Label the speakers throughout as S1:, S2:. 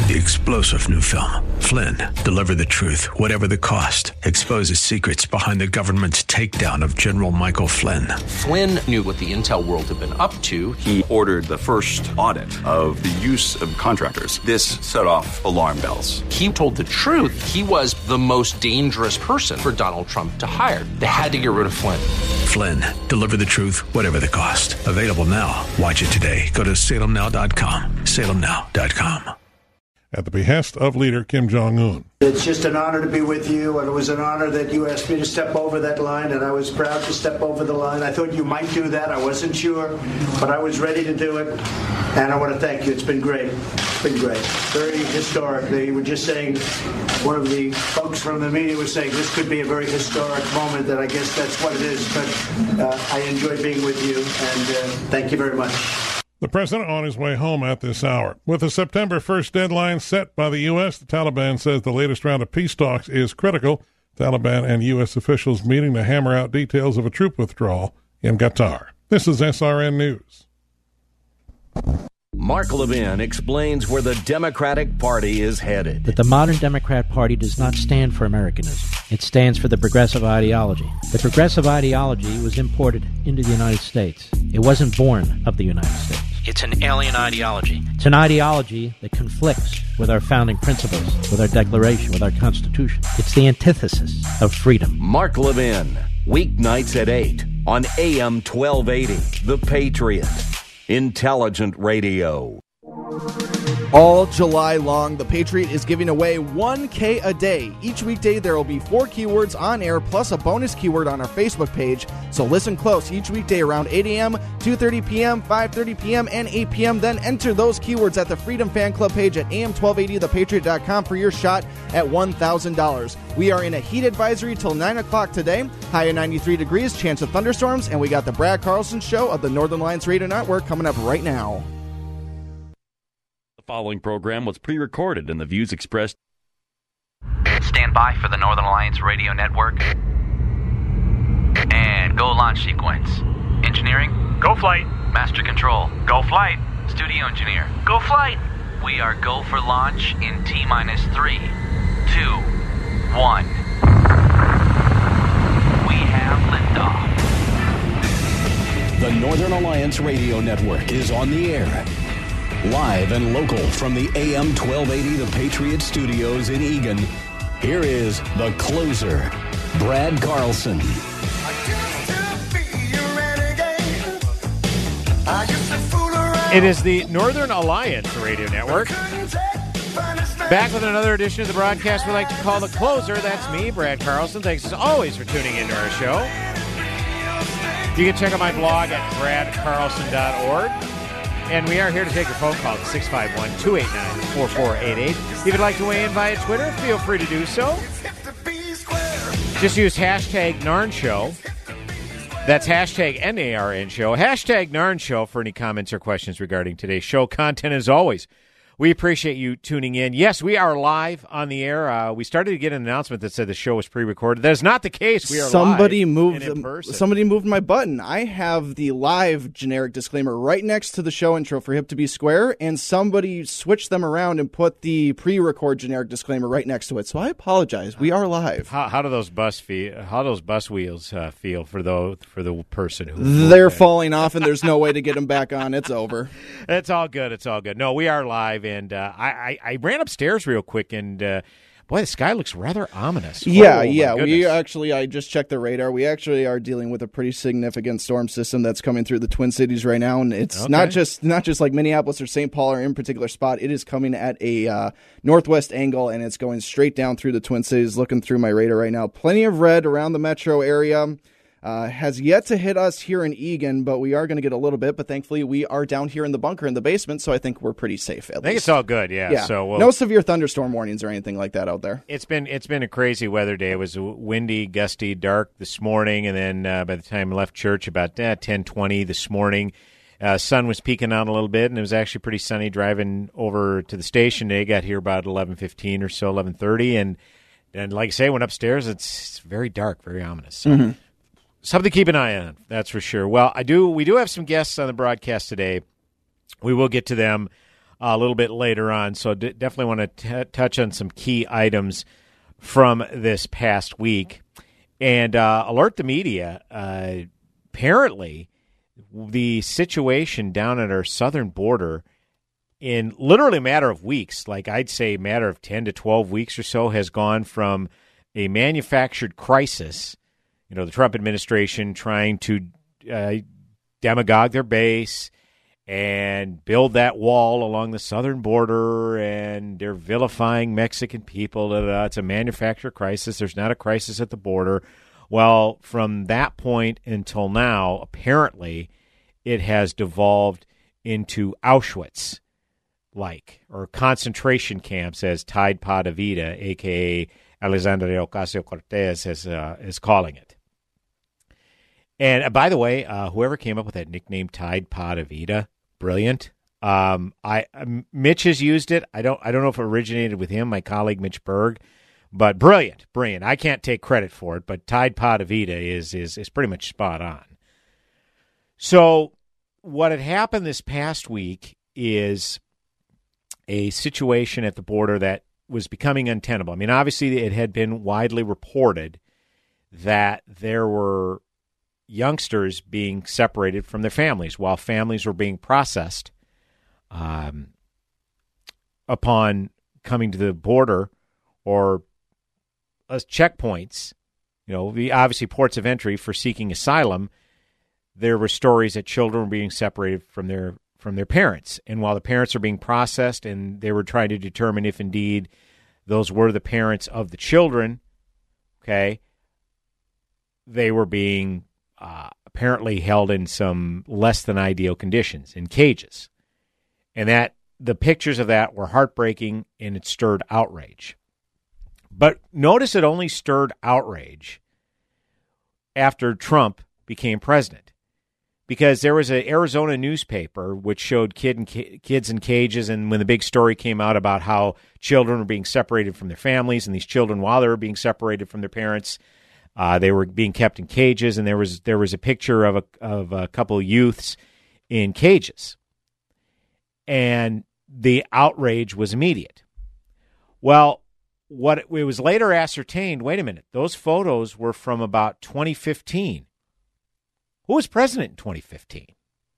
S1: the explosive new film, Flynn, Deliver the Truth, Whatever the Cost, exposes secrets behind the government's takedown of General Michael Flynn.
S2: Flynn knew what the intel world had been up to.
S3: He ordered the first audit of the use of contractors. This set off alarm bells.
S2: He told the truth. He was the most dangerous person for Donald Trump to hire. They had to get rid of Flynn.
S1: Flynn, Deliver the Truth, Whatever the Cost. Available now. Watch it today. Go to salemnow.com. salemnow.com.
S4: At the behest of leader Kim Jong-un.
S5: It's just an honor to be with you, and it was an honor that you asked me to step over that line, and I was proud to step over the line. I thought you might do that. I wasn't sure, but I was ready to do it, and I want to thank you. It's been great. It's been great. Very historic. They were just saying, one of the folks from the media was saying this could be a very historic moment, and I guess that's what it is, but I enjoy being with you, and thank you very much.
S4: The president on his way home at this hour. With the September 1st deadline set by the U.S., the Taliban says the latest round of peace talks is critical. Taliban and U.S. officials meeting to hammer out details of a troop withdrawal in Qatar. This is SRN News.
S6: Mark Levin explains where the Democratic Party is headed.
S7: That the modern Democrat Party does not stand for Americanism. It stands for the progressive ideology. The progressive ideology was imported into the United States. It wasn't born of the United States. It's an alien ideology. It's an ideology that conflicts with our founding principles, with our Declaration, with our Constitution. It's the antithesis of freedom.
S6: Mark Levin, weeknights at 8 on AM 1280, The Patriot. Intelligent radio.
S8: All July long, The Patriot is giving away $1,000 a day. Each weekday, there will be 4 keywords on air, plus a bonus keyword on our Facebook page. So listen close. Each weekday around 8 a.m., 2:30 p.m., 5:30 p.m., and 8 p.m. Then enter those keywords at the Freedom Fan Club page at am1280thepatriot.com for your shot at $1,000. We are in a heat advisory till 9 o'clock today. High of 93 degrees, chance of thunderstorms, and we got the Brad Carlson Show of the Northern Alliance Radio Network coming up right now.
S9: The following program was pre-recorded, and the views expressed.
S10: Stand by for the Northern Alliance Radio Network. And go launch sequence. Engineering? Go flight. Master control? Go flight. Studio engineer? Go flight. We are go for launch in T-minus 3, 2, 1. We have liftoff.
S11: The Northern Alliance Radio Network is on the air. Live and local from the AM 1280 The Patriot Studios in Eagan, here is the closer, Brad Carlson.
S12: It is the Northern Alliance Radio Network. Back with another edition of the broadcast we like to call The Closer. That's me, Brad Carlson. Thanks as always for tuning into our show. You can check out my blog at bradcarlson.org. And we are here to take your phone call at 651-289-4488. If you'd like to weigh in via Twitter, feel free to do so. Just use hashtag NARN Show. That's hashtag NARN Show. Hashtag NARN Show for any comments or questions regarding today's show content. As always, we appreciate you tuning in. Yes, we are live on the air. We started to get an announcement that said the show was pre-recorded. That is not the case. We are live in person.
S8: Somebody moved my button. I have the live generic disclaimer right next to the show intro for Hip to Be Square, and somebody switched them around and put the pre-record generic disclaimer right next to it. So I apologize. We are live.
S12: How do those bus wheels feel for the person who
S8: they're falling off, and there's no way to get them back on. It's over.
S12: It's all good. It's all good. No, we are live. And I ran upstairs real quick, and boy, the sky looks rather ominous.
S8: Yeah. I just checked the radar. We actually are dealing with a pretty significant storm system that's coming through the Twin Cities right now, and it's not just like Minneapolis or St. Paul or in particular spot. It is coming at a northwest angle, and it's going straight down through the Twin Cities. Looking through my radar right now, plenty of red around the metro area. Has yet to hit us here in Eagan, but we are going to get a little bit. But thankfully, we are down here in the bunker in the basement, so I think we're pretty safe.
S12: I think it's all good, yeah. So
S8: no severe thunderstorm warnings or anything like that out there.
S12: It's been a crazy weather day. It was windy, gusty, dark this morning, and then by the time I left church, about 10:20 this morning, sun was peeking out a little bit, and it was actually pretty sunny driving over to the station today. Got here about 11:15 or so, 11:30, and like I say, went upstairs. It's very dark, very ominous. So. Something to keep an eye on, that's for sure. Well, we do have some guests on the broadcast today. We will get to them a little bit later on. So definitely want to touch on some key items from this past week. And alert the media, apparently the situation down at our southern border in literally a matter of weeks, like I'd say a matter of 10 to 12 weeks or so, has gone from a manufactured crisis, the Trump administration trying to demagogue their base and build that wall along the southern border, and they're vilifying Mexican people. It's a manufactured crisis. There's not a crisis at the border. Well, from that point until now, apparently, it has devolved into Auschwitz-like, or concentration camps, as Tide Pod Evita, a.k.a. Alexandria Ocasio-Cortez, is calling it. And by the way, whoever came up with that nickname, Tide Pod Evita, brilliant. Mitch has used it. I don't know if it originated with him, my colleague Mitch Berg, but brilliant. I can't take credit for it, but Tide Pod Evita is pretty much spot on. So what had happened this past week is a situation at the border that was becoming untenable. I mean, obviously it had been widely reported that there were youngsters being separated from their families while families were being processed upon coming to the border or checkpoints, obviously ports of entry for seeking asylum. There were stories that children were being separated from their parents, and while the parents are being processed and they were trying to determine if indeed those were the parents of the children, okay, they were being apparently held in some less than ideal conditions in cages. And that the pictures of that were heartbreaking, and it stirred outrage. But notice it only stirred outrage after Trump became president, because there was an Arizona newspaper which showed kids in cages, and when the big story came out about how children were being separated from their families, and these children, while they were being separated from their parents, they were being kept in cages, and there was a picture of a couple of youths in cages, and the outrage was immediate. Well, it was later ascertained, wait a minute, those photos were from about 2015. Who was president in 2015?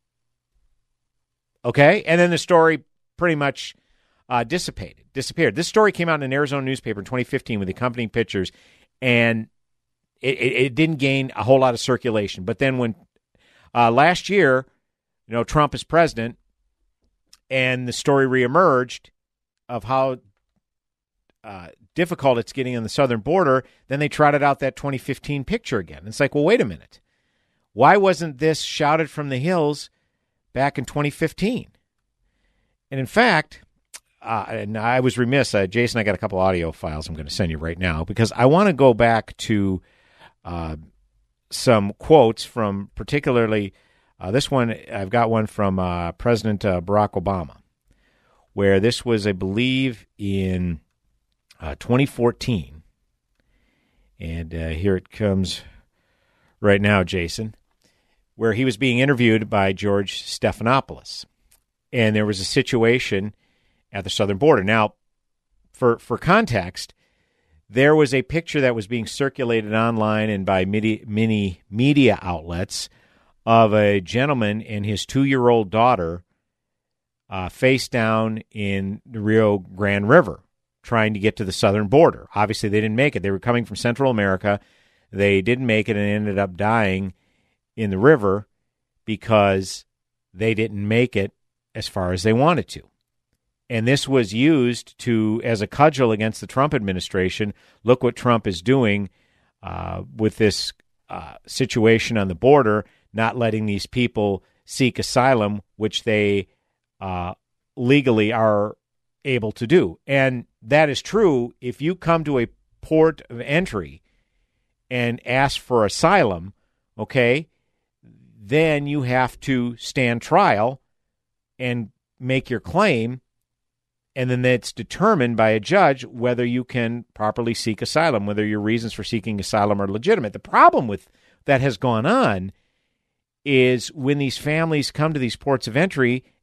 S12: Okay, and then the story pretty much disappeared. This story came out in an Arizona newspaper in 2015 with accompanying pictures, and it didn't gain a whole lot of circulation. But then when last year, Trump is president, and the story reemerged of how difficult it's getting on the southern border, then they trotted out that 2015 picture again. It's like, well, wait a minute. Why wasn't this shouted from the hills back in 2015? And in fact, and I was remiss, Jason, I got a couple audio files I'm going to send you right now, because I want to go back to some quotes from particularly this one. I've got one from President Barack Obama, where this was, I believe, in 2014. And here it comes right now, Jason, where he was being interviewed by George Stephanopoulos. And there was a situation at the southern border. Now, for context, there was a picture that was being circulated online and by many media outlets of a gentleman and his 2-year-old daughter face down in the Rio Grande River trying to get to the southern border. Obviously, they didn't make it. They were coming from Central America. They didn't make it and ended up dying in the river because they didn't make it as far as they wanted to. And this was used as a cudgel against the Trump administration. Look what Trump is doing with this situation on the border, not letting these people seek asylum, which they legally are able to do. And that is true. If you come to a port of entry and ask for asylum, okay, then you have to stand trial and make your claim, and then it's determined by a judge whether you can properly seek asylum, whether your reasons for seeking asylum are legitimate. The problem with that has gone on is when these families come to these ports of entry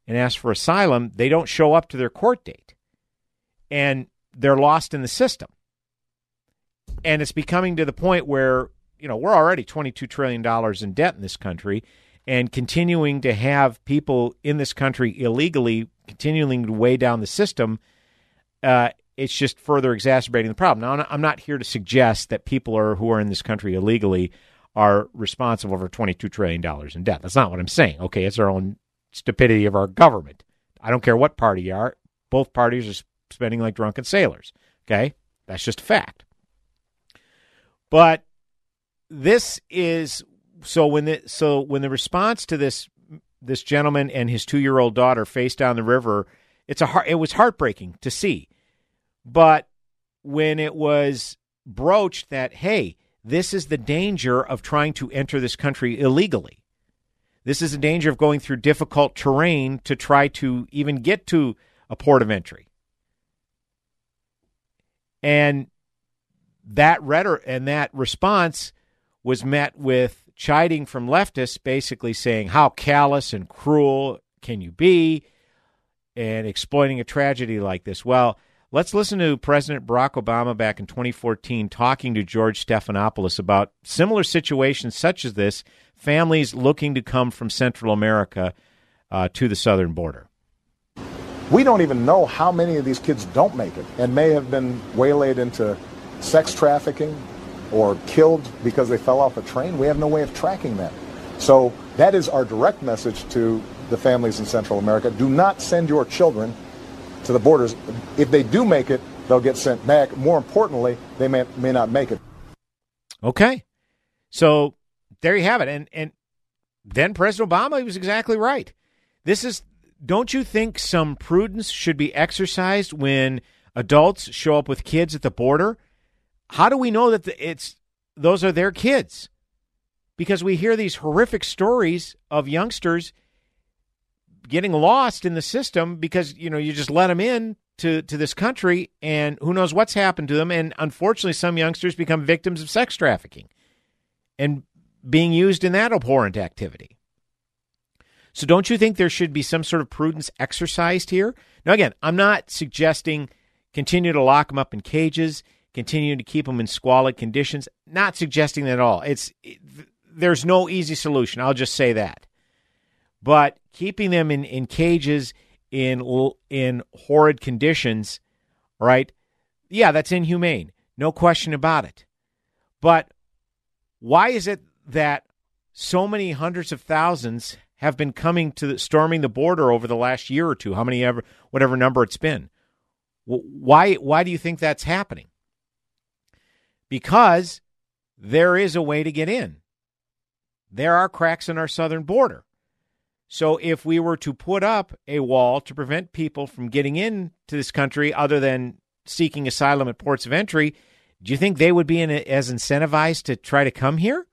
S12: and ask for asylum, they don't show up to their court date. And they're lost in the system. And it's becoming to the point where, we're already $22 trillion in debt in this country, and continuing to have people in this country illegally continuing to weigh down the system, it's just further exacerbating the problem. Now, I'm not here to suggest that people who are in this country illegally are responsible for $22 trillion in debt. That's not what I'm saying. Okay, it's our own stupidity of our government. I don't care what party you are. Both parties are spending like drunken sailors. Okay, that's just a fact. But this is when the response to this gentleman and his 2-year-old daughter face down the river, it was heartbreaking to see. But when it was broached that, hey, this is the danger of trying to enter this country illegally. This is the danger of going through difficult terrain to try to even get to a port of entry. And that response was met with chiding from leftists, basically saying, how callous and cruel can you be, and exploiting a tragedy like this. Well, let's listen to President Barack Obama back in 2014 talking to George Stephanopoulos about similar situations such as this, families looking to come from Central America to the southern border.
S13: We don't even know how many of these kids don't make it and may have been waylaid into sex trafficking or killed because they fell off a train. We have no way of tracking that. So that is our direct message to the families in Central America. Do not send your children to the borders. If they do make it, they'll get sent back. More importantly, they may not make it.
S12: Okay. So there you have it. And then President Obama, he was exactly right. Don't you think some prudence should be exercised when adults show up with kids at the border? How do we know that those are their kids? Because we hear these horrific stories of youngsters getting lost in the system because, you just let them in to this country and who knows what's happened to them. And unfortunately, some youngsters become victims of sex trafficking and being used in that abhorrent activity. So don't you think there should be some sort of prudence exercised here? Now, again, I'm not suggesting continue to lock them up in cages, continue to keep them in squalid conditions. Not suggesting that at all. There's no easy solution. I'll just say that. But keeping them in cages in horrid conditions, right? Yeah, that's inhumane. No question about it. But why is it that so many hundreds of thousands have been storming the border over the last year or two? Whatever number it's been. Why do you think that's happening? Because there is a way to get in. There are cracks in our southern border. So if we were to put up a wall to prevent people from getting into this country other than seeking asylum at ports of entry, do you think they would be as incentivized to try to come here?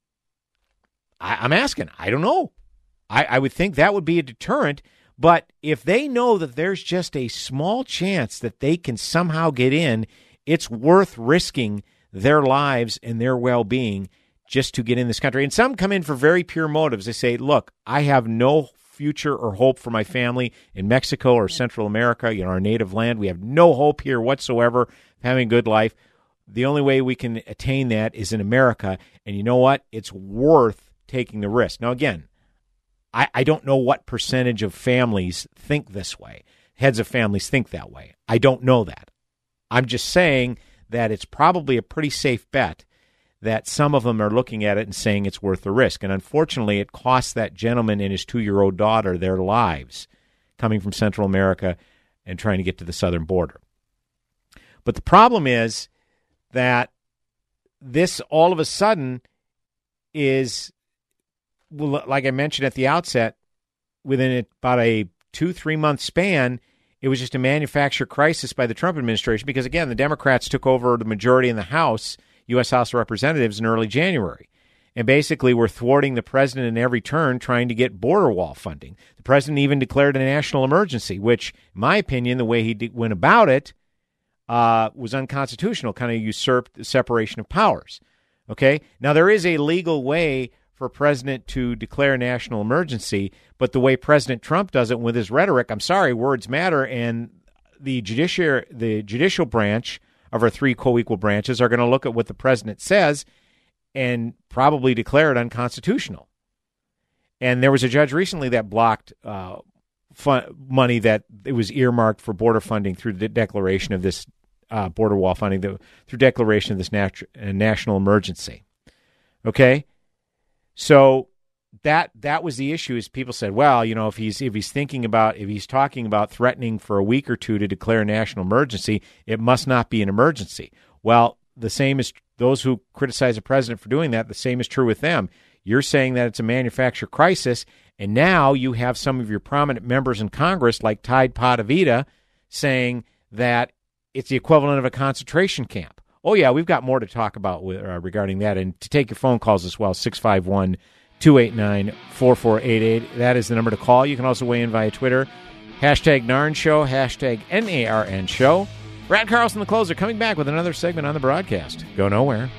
S12: I'm asking. I don't know. I would think that would be a deterrent. But if they know that there's just a small chance that they can somehow get in, it's worth risking their lives and their well-being just to get in this country. And some come in for very pure motives. They say, look, I have no future or hope for my family in Mexico or Central America, our native land. We have no hope here whatsoever of having a good life. The only way we can attain that is in America. And you know what? It's worth taking the risk. Now, again, I don't know what percentage of families think this way. Heads of families think that way. I don't know that. I'm just saying that it's probably a pretty safe bet that some of them are looking at it and saying it's worth the risk. And unfortunately, it cost that gentleman and his 2-year-old daughter their lives coming from Central America and trying to get to the southern border. But the problem is that this all of a sudden is, like I mentioned at the outset, within about a 2-3 month span, it was just a manufactured crisis by the Trump administration because, again, the Democrats took over the majority in the House, U.S. House of Representatives, in early January. And basically were thwarting the president in every turn trying to get border wall funding. The president even declared a national emergency, which, in my opinion, the way he went about it was unconstitutional, kind of usurped the separation of powers. Okay? Now, there is a legal way for a president to declare a national emergency, but the way President Trump does it with his rhetoric, I'm sorry, words matter, and the judicial branch of our three co-equal branches are going to look at what the president says and probably declare it unconstitutional. And there was a judge recently that blocked money that it was earmarked for border funding through the declaration of this border wall funding, through declaration of this national emergency. Okay? So that was the issue. Is people said, well, if he's talking about threatening for a week or two to declare a national emergency, it must not be an emergency. Well, the same is those who criticize the president for doing that. The same is true with them. You're saying that it's a manufactured crisis, and now you have some of your prominent members in Congress, like Tide Potavita, saying that it's the equivalent of a concentration camp. Oh, yeah, we've got more to talk about regarding that. And to take your phone calls as well, 651-289-4488. That is the number to call. You can also weigh in via Twitter. Hashtag Narn Show, hashtag NARN Show. Brad Carlson, the closer, coming back with another segment on the broadcast. Go nowhere.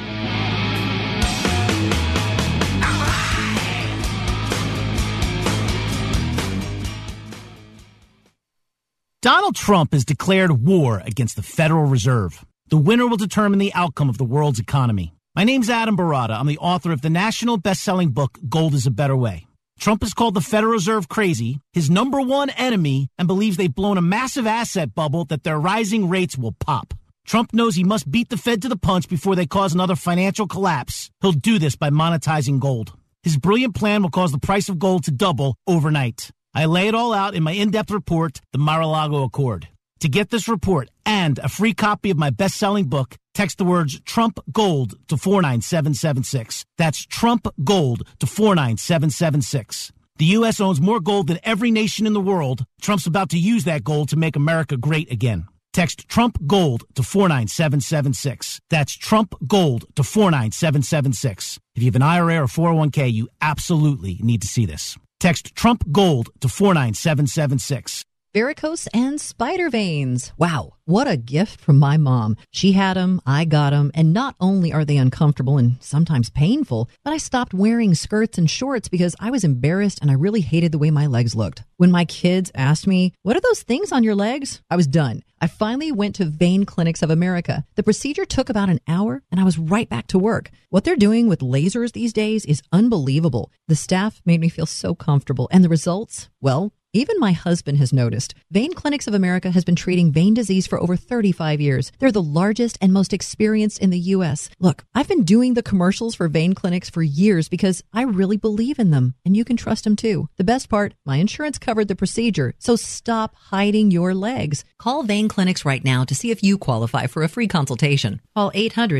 S14: Donald Trump has declared war against the Federal Reserve. The winner will determine the outcome of the world's economy. My name's Adam Barata. I'm the author of the national best-selling book, Gold is a Better Way. Trump has called the Federal Reserve crazy, his number one enemy, and believes they've blown a massive asset bubble that their rising rates will pop. Trump knows he must beat the Fed to the punch before they cause another financial collapse. He'll do this by monetizing gold. His brilliant plan will cause the price of gold to double overnight. I lay it all out in my in-depth report, The Mar-a-Lago Accord. To get this report and a free copy of my best-selling book, text the words Trump Gold to 49776. That's Trump Gold to 49776. The U.S. owns more gold than every nation in the world. Trump's about to use that gold to make America great again. Text Trump Gold to 49776. That's Trump Gold to 49776. If you have an IRA or 401k, you absolutely need to see this. Text Trump Gold to 49776.
S15: Varicose and spider veins. Wow, what a gift from my mom. She had them, I got them, and not only are they uncomfortable and sometimes painful, but I stopped wearing skirts and shorts because I was embarrassed and I really hated the way my legs looked. When my kids asked me, "What are those things on your legs?" I was done. I finally went to Vein Clinics of America. The procedure took about an hour and I was right back to work. What they're doing with lasers these days is unbelievable. The staff made me feel so comfortable, and the results, well, even my husband has noticed. Vein Clinics of America has been treating vein disease for over 35 years. They're the largest and most experienced in the U.S. Look, I've been doing the commercials for Vein Clinics for years because I really believe in them, and you can trust them too. The best part, my insurance covered the procedure, so stop hiding your legs. Call Vein Clinics right now to see if you qualify for a free consultation. Call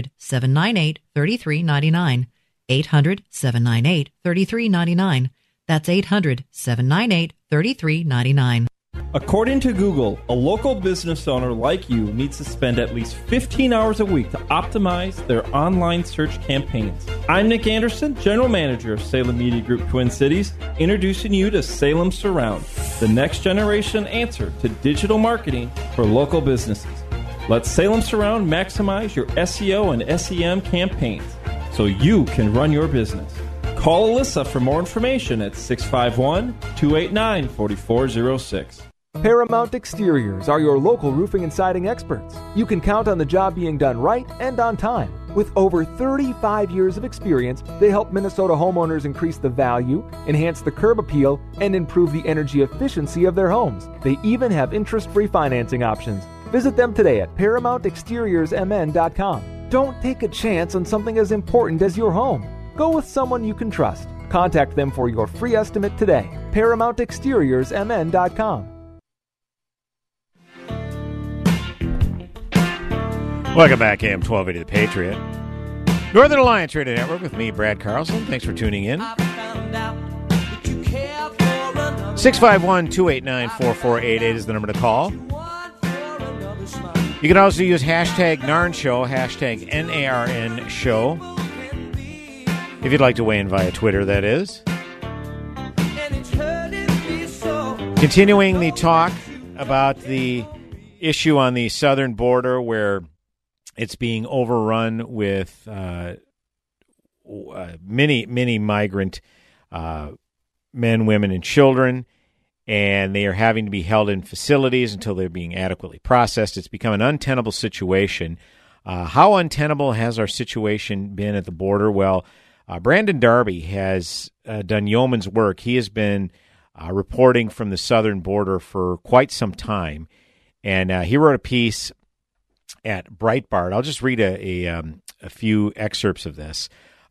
S15: 800-798-3399. 800-798-3399. That's 800-798-3399.
S16: According to Google, a local business owner like you needs to spend at least 15 hours a week to optimize their online search campaigns. I'm Nick Anderson, General Manager of Salem Media Group Twin Cities, introducing you to Salem Surround, the next generation answer to digital marketing for local businesses. Let Salem Surround maximize your SEO and SEM campaigns so you can run your business. Call Alyssa for more information at 651-289-4406.
S17: Paramount Exteriors are your local roofing and siding experts. You can count on the job being done right and on time. With over 35 years of experience, they help Minnesota homeowners increase the value, enhance the curb appeal, and improve the energy efficiency of their homes. They even have interest-free financing options. Visit them today at ParamountExteriorsMN.com. Don't take a chance on something as important as your home. Go with someone you can trust. Contact them for your free estimate today. ParamountExteriorsMN.com.
S12: Welcome back, AM 1280 The Patriot. Northern Alliance Radio Network with me, Brad Carlson. Thanks for tuning in. 651-289-4488 is the number to call. You can also use hashtag Narn Show, hashtag NARN Show. If you'd like to weigh in via Twitter, that is. Continuing the talk about the issue on the southern border where it's being overrun with many migrant men, women, and children, and they are having to be held in facilities until they're being adequately processed. It's become an untenable situation. How untenable has our situation been at the border? Well, Brandon Darby has done yeoman's work. He has been reporting from the southern border for quite some time, and he wrote a piece at Breitbart. I'll just read a few excerpts of this.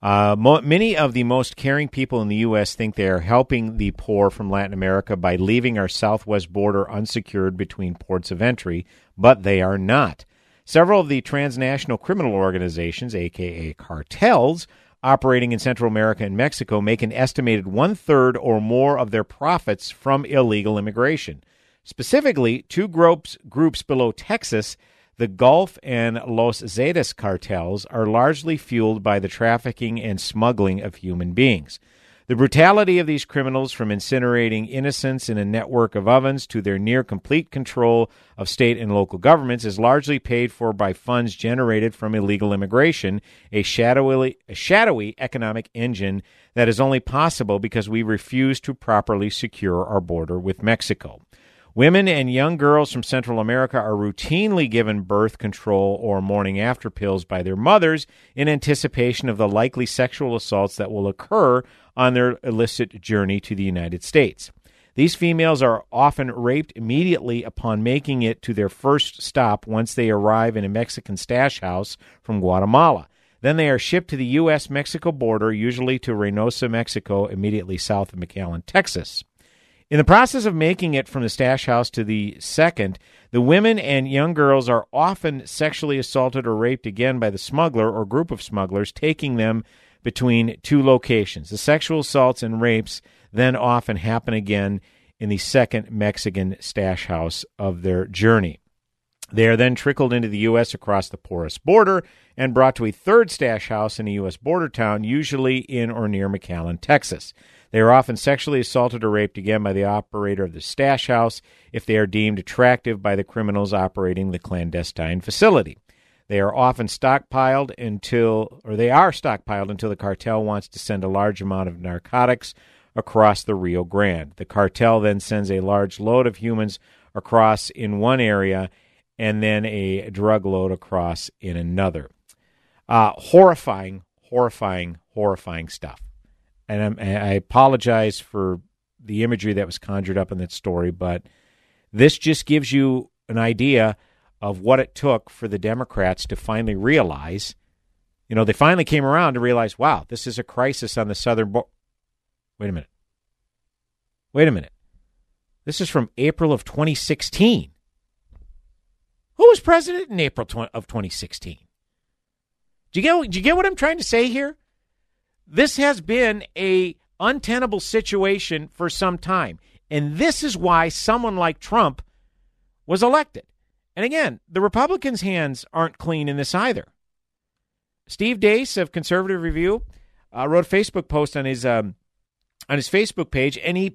S12: Many of the most caring people in the U.S. think they are helping the poor from Latin America by leaving our southwest border unsecured between ports of entry, but they are not. Several of the transnational criminal organizations, a.k.a. cartels, operating in Central America and Mexico make an estimated 1/3 or more of their profits from illegal immigration. Specifically, two groups below Texas, the Gulf and Los Zetas cartels, are largely fueled by the trafficking and smuggling of human beings. The brutality of these criminals, from incinerating innocents in a network of ovens to their near-complete control of state and local governments, is largely paid for by funds generated from illegal immigration, a shadowy economic engine that is only possible because we refuse to properly secure our border with Mexico. Women and young girls from Central America are routinely given birth control or morning after pills by their mothers in anticipation of the likely sexual assaults that will occur on their illicit journey to the United States. These females are often raped immediately upon making it to their first stop once they arrive in a Mexican stash house from Guatemala. Then they are shipped to the U.S.-Mexico border, usually to Reynosa, Mexico, immediately south of McAllen, Texas. In the process of making it from the stash house to the second, the women and young girls are often sexually assaulted or raped again by the smuggler or group of smugglers, taking them between two locations. The sexual assaults and rapes then often happen again in the second Mexican stash house of their journey. They are then trickled into the U.S. across the porous border and brought to a third stash house in a U.S. border town, usually in or near McAllen, Texas. They are often sexually assaulted or raped again by the operator of the stash house if they are deemed attractive by the criminals operating the clandestine facility. They are often stockpiled until the cartel wants to send a large amount of narcotics across the Rio Grande. The cartel then sends a large load of humans across in one area and then a drug load across in another. Horrifying stuff. And I apologize for the imagery that was conjured up in that story, but this just gives you an idea of what it took for the Democrats to finally realize, they finally came around to realize, wow, this is a crisis on the southern border. Wait a minute. This is from April of 2016. Who was president in April of 2016? Do you get what I'm trying to say here? This has been a untenable situation for some time, and this is why someone like Trump was elected. And again, the Republicans' hands aren't clean in this either. Steve Deace of Conservative Review wrote a Facebook post on his Facebook page, and he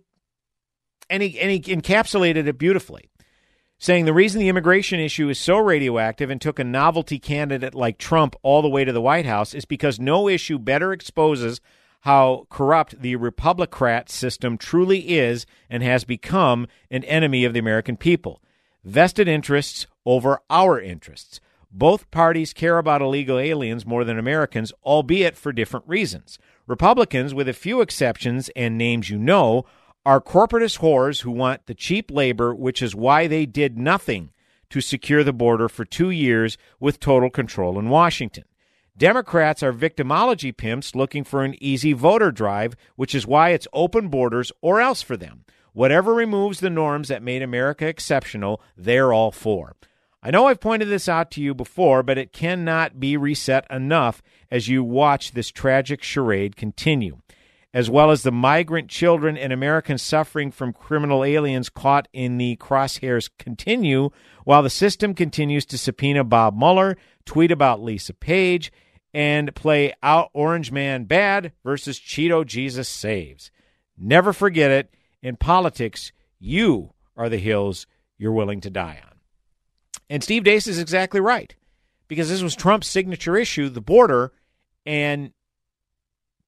S12: encapsulated it beautifully, saying the reason the immigration issue is so radioactive and took a novelty candidate like Trump all the way to the White House is because no issue better exposes how corrupt the Republicrat system truly is and has become an enemy of the American people. Vested interests over our interests. Both parties care about illegal aliens more than Americans, albeit for different reasons. Republicans, with a few exceptions and names are corporatist whores who want the cheap labor, which is why they did nothing to secure the border for 2 years with total control in Washington. Democrats are victimology pimps looking for an easy voter drive, which is why it's open borders or else for them. Whatever removes the norms that made America exceptional, they're all for. I know I've pointed this out to you before, but it cannot be reset enough as you watch this tragic charade continue. As well as the migrant children and Americans suffering from criminal aliens caught in the crosshairs continue, while the system continues to subpoena Bob Mueller, tweet about Lisa Page, and play out Orange Man bad versus Cheeto Jesus saves. Never forget it. In politics, you are the hills you're willing to die on. And Steve Deace is exactly right, because this was Trump's signature issue, the border, and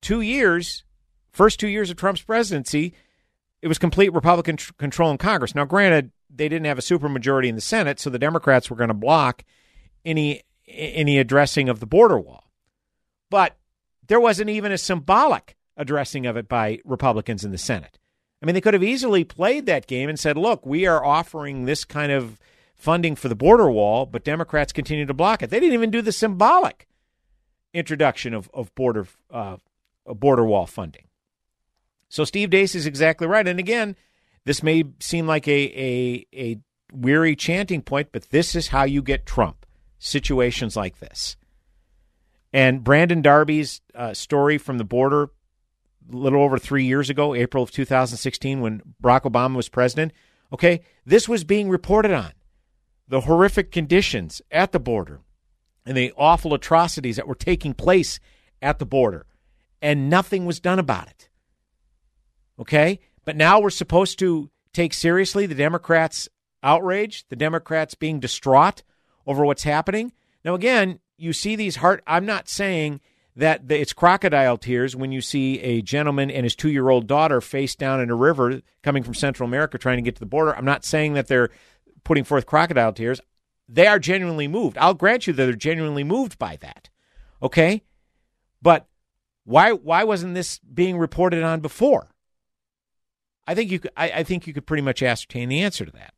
S12: first 2 years of Trump's presidency, it was complete Republican control in Congress. Now, granted, they didn't have a supermajority in the Senate, so the Democrats were going to block any addressing of the border wall. But there wasn't even a symbolic addressing of it by Republicans in the Senate. I mean, they could have easily played that game and said, look, we are offering this kind of funding for the border wall, but Democrats continue to block it. They didn't even do the symbolic introduction of border wall funding. So Steve Deace is exactly right. And again, this may seem like a weary chanting point, but this is how you get Trump. Situations like this. And Brandon Darby's story from the border a little over 3 years ago, April of 2016, when Barack Obama was president, okay, this was being reported on. The horrific conditions at the border and the awful atrocities that were taking place at the border, and nothing was done about it. Okay? But now we're supposed to take seriously the Democrats' outrage, the Democrats being distraught over what's happening. Now, again, you see these I'm not saying that it's crocodile tears when you see a gentleman and his 2-year-old daughter face down in a river coming from Central America trying to get to the border. I'm not saying that they're putting forth crocodile tears. They are genuinely moved. I'll grant you that they're genuinely moved by that. Okay? But why wasn't this being reported on before? I think you could pretty much ascertain the answer to that.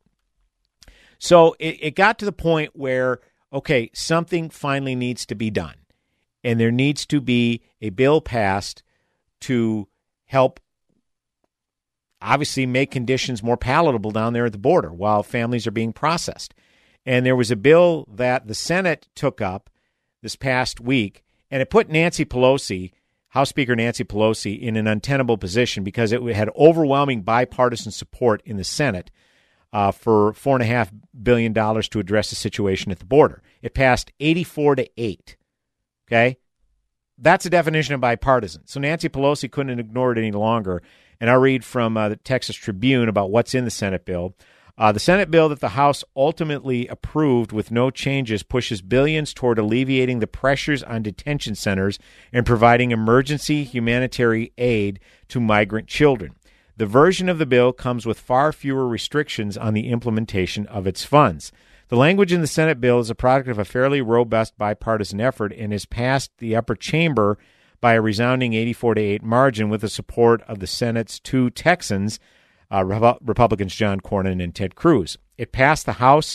S12: So it got to the point where, okay, something finally needs to be done. And there needs to be a bill passed to help, obviously, make conditions more palatable down there at the border while families are being processed. And there was a bill that the Senate took up this past week, and it put Nancy Pelosi, House Speaker Nancy Pelosi, in an untenable position because it had overwhelming bipartisan support in the Senate for $4.5 billion to address the situation at the border. It passed 84-8. Okay? That's a definition of bipartisan. So Nancy Pelosi couldn't ignore it any longer. And I'll read from the Texas Tribune about what's in the Senate bill. The Senate bill that the House ultimately approved with no changes pushes billions toward alleviating the pressures on detention centers and providing emergency humanitarian aid to migrant children. The version of the bill comes with far fewer restrictions on the implementation of its funds. The language in the Senate bill is a product of a fairly robust bipartisan effort and is passed the upper chamber by a resounding 84-8 margin with the support of the Senate's two Texans, Republicans John Cornyn and Ted Cruz. It passed the House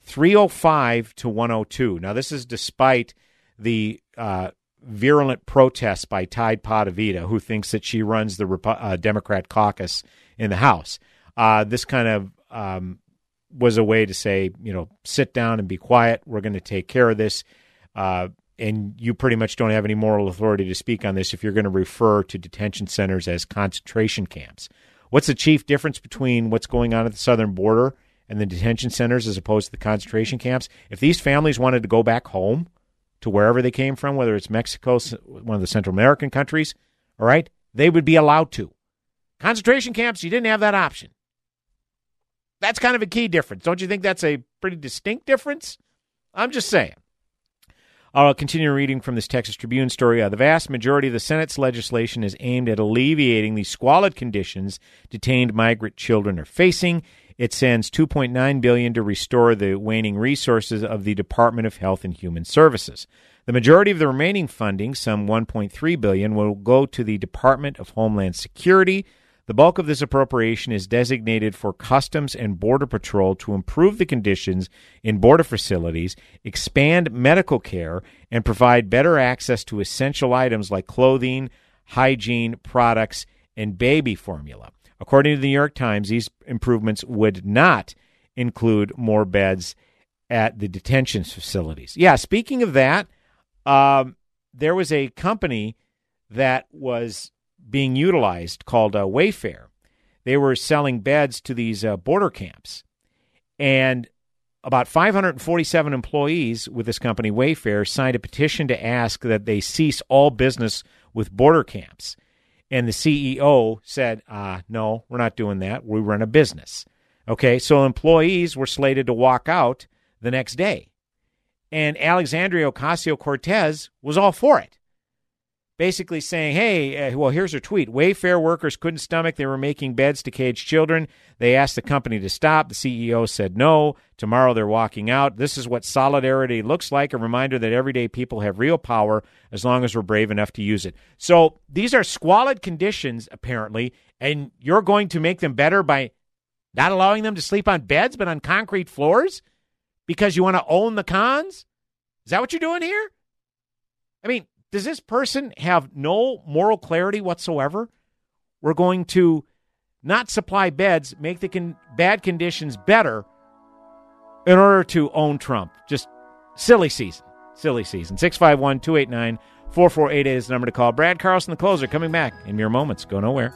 S12: 305-102. Now, this is despite the virulent protests by Tide Potavita, who thinks that she runs the Democrat caucus in the House. This kind of was a way to say, sit down and be quiet. We're going to take care of this. And you pretty much don't have any moral authority to speak on this if you're going to refer to detention centers as concentration camps. What's the chief difference between what's going on at the southern border and the detention centers as opposed to the concentration camps? If these families wanted to go back home to wherever they came from, whether it's Mexico, one of the Central American countries, all right, they would be allowed to. Concentration camps, you didn't have that option. That's kind of a key difference. Don't you think that's a pretty distinct difference? I'm just saying. I'll continue reading from this Texas Tribune story. The vast majority of the Senate's legislation is aimed at alleviating the squalid conditions detained migrant children are facing. It sends $2.9 billion to restore the waning resources of the Department of Health and Human Services. The majority of the remaining funding, some $1.3 billion, will go to the Department of Homeland Security. The bulk of this appropriation is designated for Customs and Border Patrol to improve the conditions in border facilities, expand medical care, and provide better access to essential items like clothing, hygiene products, and baby formula. According to the New York Times, these improvements would not include more beds at the detention facilities. Yeah, speaking of that, there was a company that was being utilized called Wayfair. They were selling beds to these border camps. And about 547 employees with this company, Wayfair, signed a petition to ask that they cease all business with border camps. And the CEO said, no, we're not doing that. We run a business. Okay, so employees were slated to walk out the next day. And Alexandria Ocasio-Cortez was all for it. basically saying, hey, well, here's her tweet. Wayfair workers couldn't stomach they were making beds to cage children. They asked the company to stop. The CEO said no. Tomorrow they're walking out. This is what solidarity looks like, a reminder that everyday people have real power as long as we're brave enough to use it. So these are squalid conditions, apparently, and you're going to make them better by not allowing them to sleep on beds but on concrete floors because you want to own the cons? Is that what you're doing here? I mean, does this person have no moral clarity whatsoever? We're going to not supply beds, make the bad conditions better in order to own Trump. Just silly season. Silly season. 651-289-4488 is the number to call. Brad Carlson, the closer, coming back in mere moments. Go nowhere.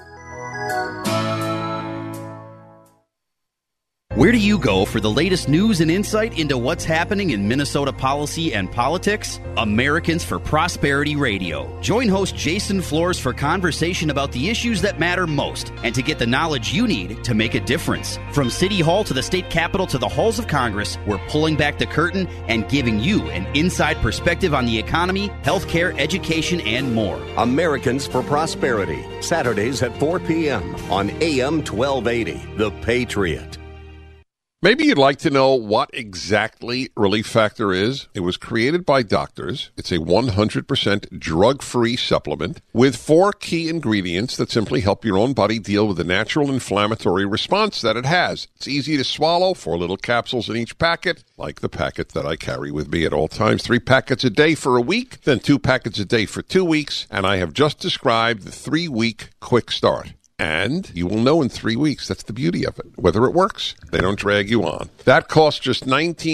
S18: Where do you go for the latest news and insight into what's happening in Minnesota policy and politics? Americans for Prosperity Radio. Join host Jason Flores for conversation about the issues that matter most and to get the knowledge you need to make a difference. From City Hall to the state capitol to the halls of Congress, we're pulling back the curtain and giving you an inside perspective on the economy, healthcare, education, and more.
S19: Americans for Prosperity. Saturdays at 4 p.m. on AM 1280. The Patriot.
S20: Maybe you'd like to know what exactly Relief Factor is. It was created by doctors. It's a 100% drug-free supplement with 4 key ingredients that simply help your own body deal with the natural inflammatory response that it has. It's easy to swallow, 4 little capsules in each packet, like the packet that I carry with me at all times. 3 packets a day for a week, then 2 packets a day for 2 weeks, and I have just described the 3-week quick start. And you will know in 3 weeks. That's the beauty of it. Whether it works, they don't drag you on. That costs just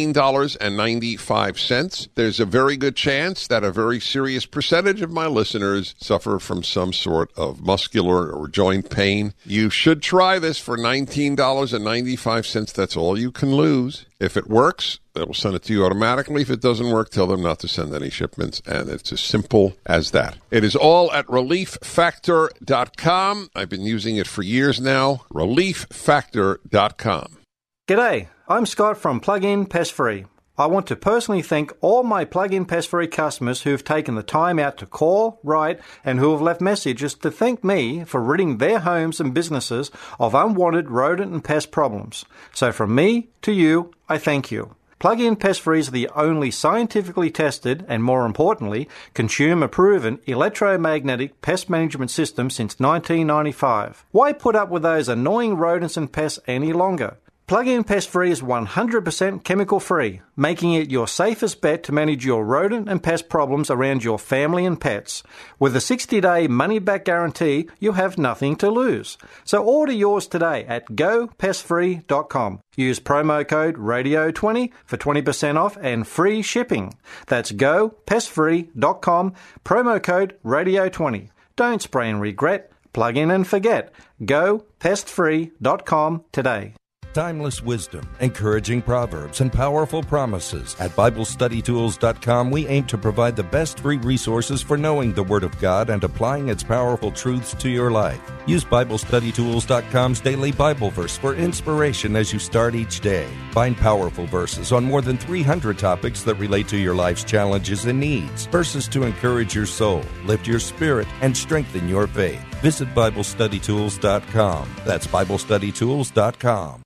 S20: $19.95. There's a very good chance that a very serious percentage of my listeners suffer from some sort of muscular or joint pain. You should try this for $19.95. That's all you can lose. If it works, they will send it to you automatically. If it doesn't work, tell them not to send any shipments, and it's as simple as that. It is all at ReliefFactor.com. I've been using it for years now. ReliefFactor.com.
S21: G'day, I'm Scott from Plug-in Pest Free. I want to personally thank all my Plug-in Pest Free customers who have taken the time out to call, write, and who have left messages to thank me for ridding their homes and businesses of unwanted rodent and pest problems. So from me to you, I thank you. Plug-in Pest Free is the only scientifically tested and, more importantly, consumer-proven electromagnetic pest management system since 1995. Why put up with those annoying rodents and pests any longer? Plug-in Pest Free is 100% chemical-free, making it your safest bet to manage your rodent and pest problems around your family and pets. With a 60-day money-back guarantee, you have nothing to lose. So order yours today at gopestfree.com. Use promo code RADIO20 for 20% off and free shipping. That's gopestfree.com, promo code RADIO20. Don't spray and regret, plug in and forget. Gopestfree.com today.
S22: Timeless wisdom, encouraging proverbs, and powerful promises. At BibleStudyTools.com, we aim to provide the best free resources for knowing the Word of God and applying its powerful truths to your life. Use BibleStudyTools.com's daily Bible verse for inspiration as you start each day. Find powerful verses on more than 300 topics that relate to your life's challenges and needs. Verses to encourage your soul, lift your spirit, and strengthen your faith. Visit BibleStudyTools.com. That's BibleStudyTools.com.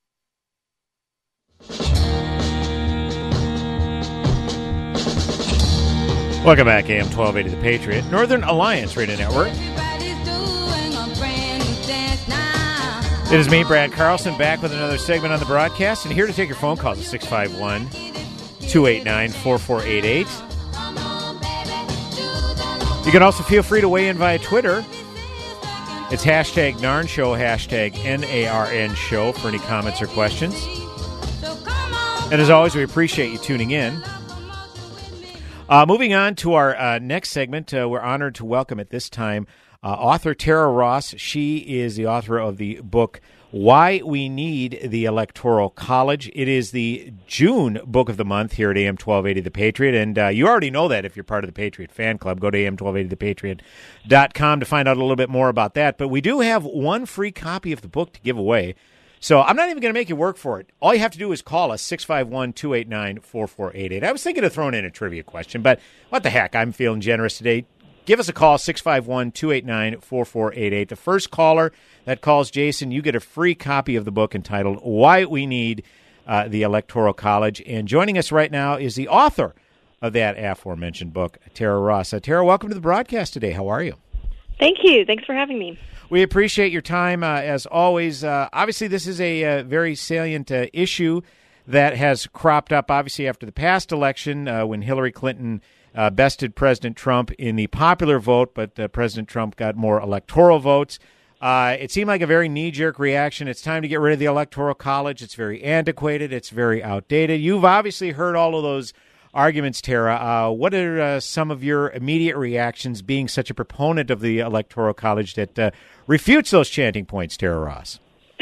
S12: Welcome back, AM 1280 The Patriot, Northern Alliance Radio Network. It is me, Brad Carlson, back with another segment on the broadcast, and here to take your phone calls at 651-289-4488. You can also feel free to weigh in via Twitter. It's hashtag NARN Show, hashtag NARN Show for any comments or questions. And as always, we appreciate you tuning in. Moving on to our next segment, we're honored to welcome at this time author Tara Ross. She is the author of the book, Why We Need the Electoral College. It is the June book of the month here at AM 1280 The Patriot, and you already know that if you're part of the Patriot fan club. Go to am1280thepatriot.com to find out a little bit more about that. But we do have one free copy of the book to give away. So I'm not even going to make you work for it. All you have to do is call us, 651-289-4488. I was thinking of throwing in a trivia question, but what the heck? I'm feeling generous today. give us a call, 651-289-4488. The first caller that calls Jason, you get a free copy of the book entitled Why We Need the Electoral College. And joining us right now is the author of that aforementioned book, Tara Ross. Tara, welcome to the broadcast today. How are you?
S2: Thank you. Thanks for having me.
S12: We appreciate your time, as always. Obviously, this is a very salient issue that has cropped up, obviously, after the past election when Hillary Clinton bested President Trump in the popular vote, but President Trump got more electoral votes. It seemed like a very knee-jerk reaction. It's time to get rid of the Electoral College. It's very antiquated. It's very outdated. You've obviously heard all of those arguments, Tara. What are some of your immediate reactions being such a proponent of the Electoral College that refutes those chanting points, Tara Ross?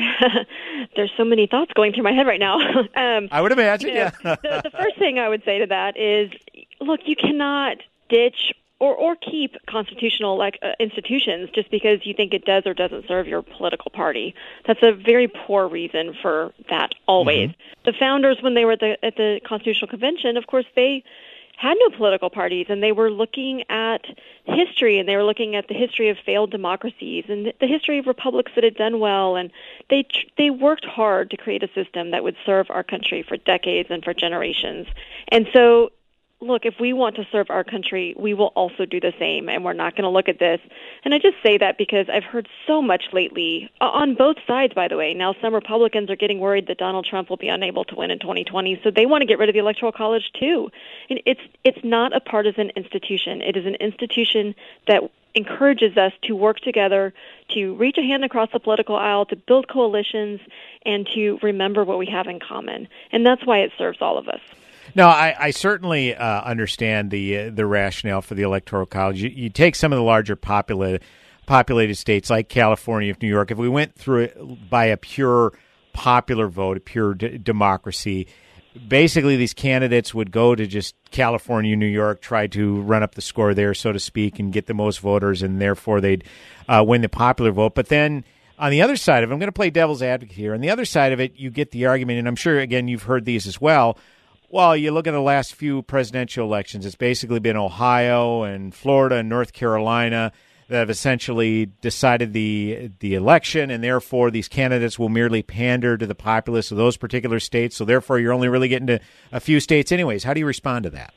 S2: There's so many thoughts going through my head right now.
S12: I would imagine,
S2: yeah. The first thing I would say to that is, look, you cannot ditch or keep constitutional institutions just because you think it does or doesn't serve your political party. That's a very poor reason for that always. Mm-hmm. The founders, when they were at the Constitutional Convention, of course, they had no political parties, and they were looking at history, and they were looking at the history of failed democracies and the history of republics that had done well, and they worked hard to create a system that would serve our country for decades and for generations. And so, look, if we want to serve our country, we will also do the same, and we're not going to look at this. And I just say that because I've heard so much lately, on both sides, by the way. Now, some Republicans are getting worried that Donald Trump will be unable to win in 2020, so they want to get rid of the Electoral College, too. And it's not a partisan institution. It is an institution that encourages us to work together, to reach a hand across the political aisle, to build coalitions, and to remember what we have in common. And that's why it serves all of us.
S12: No, I certainly understand the rationale for the Electoral College. You take some of the larger populated states like California, New York. If we went through it by a pure popular vote, a pure democracy, basically these candidates would go to just California, New York, try to run up the score there, so to speak, and get the most voters, and therefore they'd win the popular vote. But then on the other side of it, I'm going to play devil's advocate here. On the other side of it, you get the argument, and I'm sure, again, you've heard these as well. Well, you look at the last few presidential elections, it's basically been Ohio and Florida and North Carolina that have essentially decided the election, and therefore these candidates will merely pander to the populace of those particular states, so therefore you're only really getting to a few states anyways. How do you respond to that?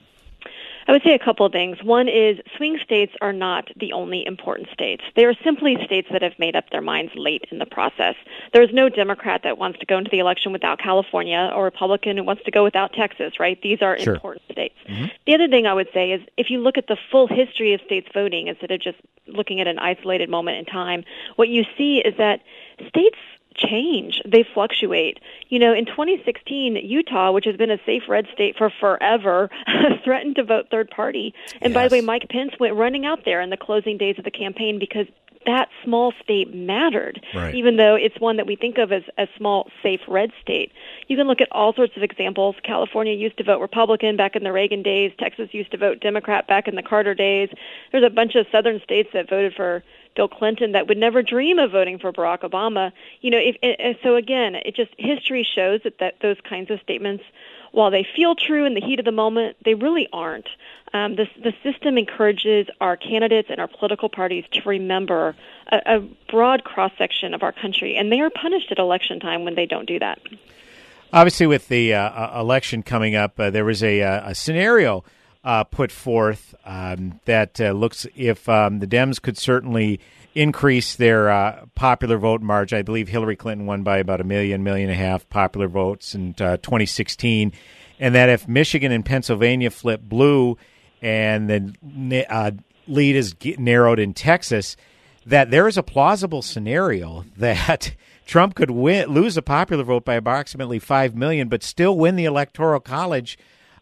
S2: I would say a couple of things. One is swing states are not the only important states. They are simply states that have made up their minds late in the process. There's no Democrat that wants to go into the election without California or Republican who wants to go without Texas, right? These are important states. Mm-hmm. The other thing I would say is if you look at the full history of states voting instead of just looking at an isolated moment in time, what you see is that states change. They fluctuate. You know, in 2016, Utah, which has been a safe red state for forever, threatened to vote third party. And by the way, Mike Pence went running out there in the closing days of the campaign because that small state mattered, even though it's one that we think of as a small, safe red state. You can look at all sorts of examples. California used to vote Republican back in the Reagan days. Texas used to vote Democrat back in the Carter days. There's a bunch of southern states that voted for Bill Clinton that would never dream of voting for Barack Obama. You know, so again, it just history shows that those kinds of statements, while they feel true in the heat of the moment, they really aren't. The system encourages our candidates and our political parties to remember a broad cross-section of our country, and they are punished at election time when they don't do that.
S12: Obviously, with the election coming up, there was a scenario put forth that looks if the Dems could certainly increase their popular vote margin. I believe Hillary Clinton won by about 1.5 million popular votes in 2016, and that if Michigan and Pennsylvania flip blue and the lead is narrowed in Texas, that there is a plausible scenario that Trump could lose a popular vote by approximately 5 million, but still win the Electoral College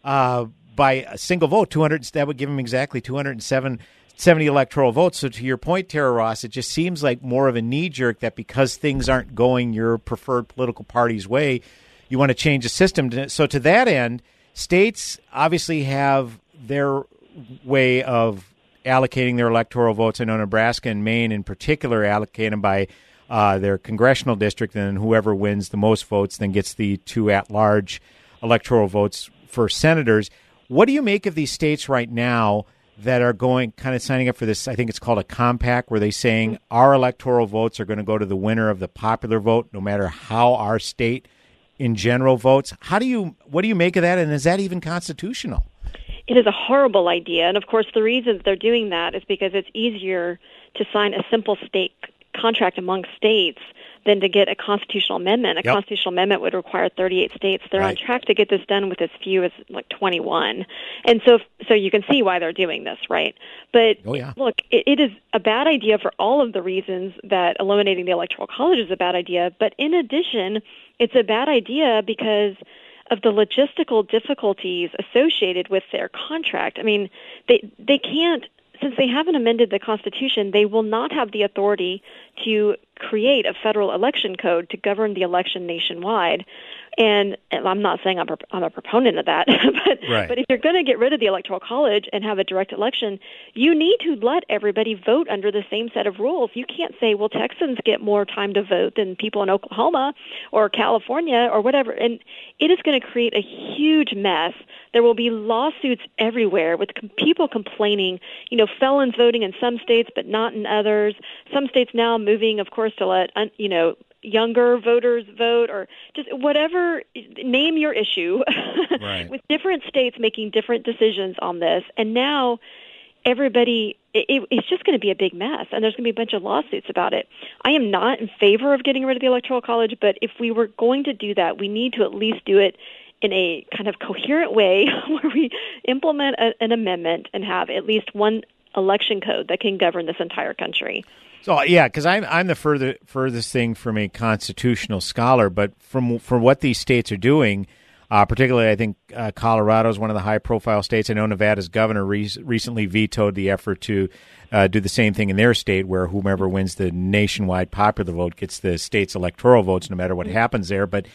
S12: by a single vote. That would give him exactly 270 electoral votes. So to your point, Tara Ross, it just seems like more of a knee-jerk that because things aren't going your preferred political party's way, you want to change the system. So to that end, states obviously have their way of allocating their electoral votes. I know Nebraska and Maine in particular allocate them by their congressional district, and whoever wins the most votes then gets the 2 at-large electoral votes for senators. What do you make of these states right now that are signing up for this. I think it's called a compact, where they're saying our electoral votes are going to go to the winner of the popular vote, no matter how our state in general votes. What do you make of that, and is that even constitutional?
S2: It is a horrible idea, and of course the reason they're doing that is because it's easier to sign a simple state contract among states than to get a constitutional amendment. A constitutional amendment would require 38 states. They're on track to get this done with as few as 21. And so you can see why they're doing this, right? But look, it is a bad idea for all of the reasons that eliminating the Electoral College is a bad idea. But in addition, it's a bad idea because of the logistical difficulties associated with their contract. I mean, they can't, since they haven't amended the Constitution, they will not have the authority to create a federal election code to govern the election nationwide. And I'm not saying I'm a proponent of that, but if you're going to get rid of the Electoral College and have a direct election, you need to let everybody vote under the same set of rules. You can't say, well, Texans get more time to vote than people in Oklahoma or California or whatever. And it is going to create a huge mess. There will be lawsuits everywhere with people complaining, felons voting in some states but not in others. Some states now moving, of course, to let, younger voters vote, or just whatever, name your issue, with different states making different decisions on this. And now everybody, it's just going to be a big mess, and there's going to be a bunch of lawsuits about it. I am not in favor of getting rid of the Electoral College, but if we were going to do that, we need to at least do it in a kind of coherent way where we implement an amendment and have at least one election code that can govern this entire country.
S12: So because I'm the furthest thing from a constitutional scholar, but from what these states are doing, particularly I think Colorado is one of the high-profile states. I know Nevada's governor recently vetoed the effort to do the same thing in their state, where whomever wins the nationwide popular vote gets the state's electoral votes, no matter what happens there. But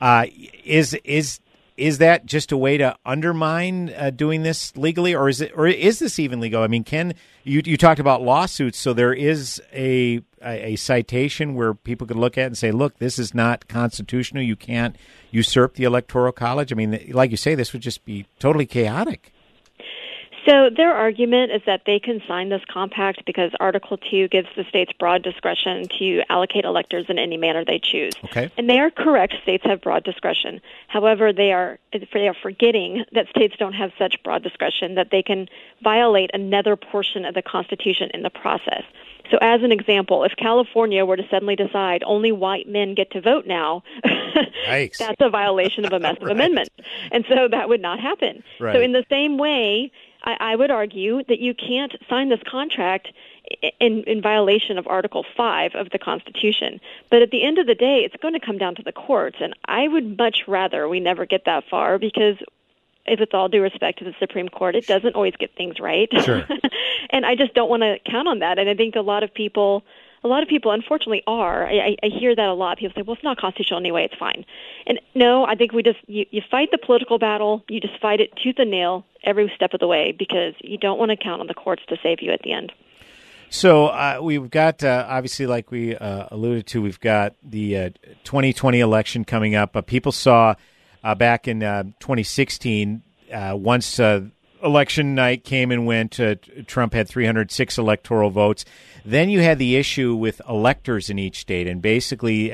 S12: is that just a way to undermine doing this legally, or is this even legal? I mean, you talked about lawsuits, so there is a citation where people could look at and say, look, this is not constitutional. You can't usurp the Electoral College. I mean, like you say, this would just be totally chaotic.
S2: So their argument is that they can sign this compact because Article 2 gives the states broad discretion to allocate electors in any manner they choose.
S12: Okay.
S2: And they are correct. States have broad discretion. However, they are forgetting that states don't have such broad discretion, that they can violate another portion of the Constitution in the process. So as an example, if California were to suddenly decide only white men get to vote now, that's a violation of a massive amendment. And so that would not happen.
S12: Right.
S2: So in the same way, I would argue that you can't sign this contract in violation of Article 5 of the Constitution. But at the end of the day, it's going to come down to the courts, and I would much rather we never get that far, because if it's all due respect to the Supreme Court, it doesn't always get things right.
S12: Sure.
S2: And I just don't want to count on that. And I think a lot of people unfortunately are. I hear that a lot. People say, well, it's not constitutional anyway, it's fine. And no, I think you fight the political battle, you just fight it tooth and nail every step of the way, because you don't want to count on the courts to save you at the end.
S12: So we've got, obviously, like we alluded to, we've got the 2020 election coming up. People saw back in 2016, once election night came and went, Trump had 306 electoral votes. Then you had the issue with electors in each state, and basically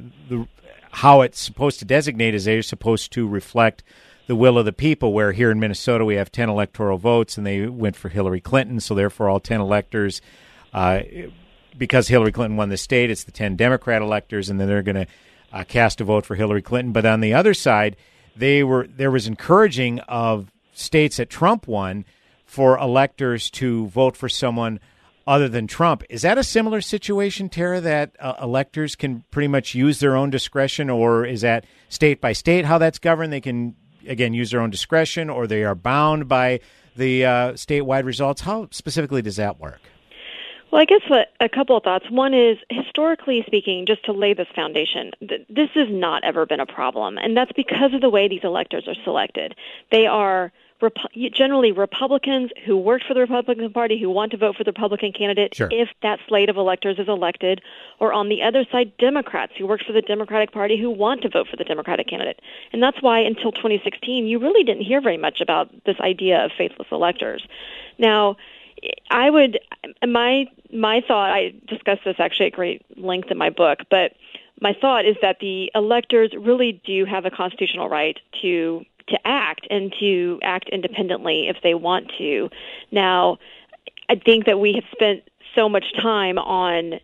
S12: how it's supposed to designate is they're supposed to reflect the will of the people, where here in Minnesota we have 10 electoral votes, and they went for Hillary Clinton, so therefore all 10 electors, because Hillary Clinton won the state, it's the 10 Democrat electors, and then they're going to cast a vote for Hillary Clinton. But on the other side, there was encouraging of states that Trump won for electors to vote for someone other than Trump. Is that a similar situation, Tara, that electors can pretty much use their own discretion, or is that state by state how that's governed? They can, again, use their own discretion, or they are bound by the statewide results? How specifically does that work?
S2: Well, I guess a couple of thoughts. One is, historically speaking, just to lay this foundation, this has not ever been a problem, and that's because of the way these electors are selected. They are generally Republicans who worked for the Republican Party who want to vote for the Republican candidate if that slate of electors is elected, or on the other side, Democrats who worked for the Democratic Party who want to vote for the Democratic candidate. And that's why until 2016, you really didn't hear very much about this idea of faithless electors. Now, my thought, I discussed this actually at great length in my book, but my thought is that the electors really do have a constitutional right to act and to act independently if they want to. Now, I think that we have spent so much time on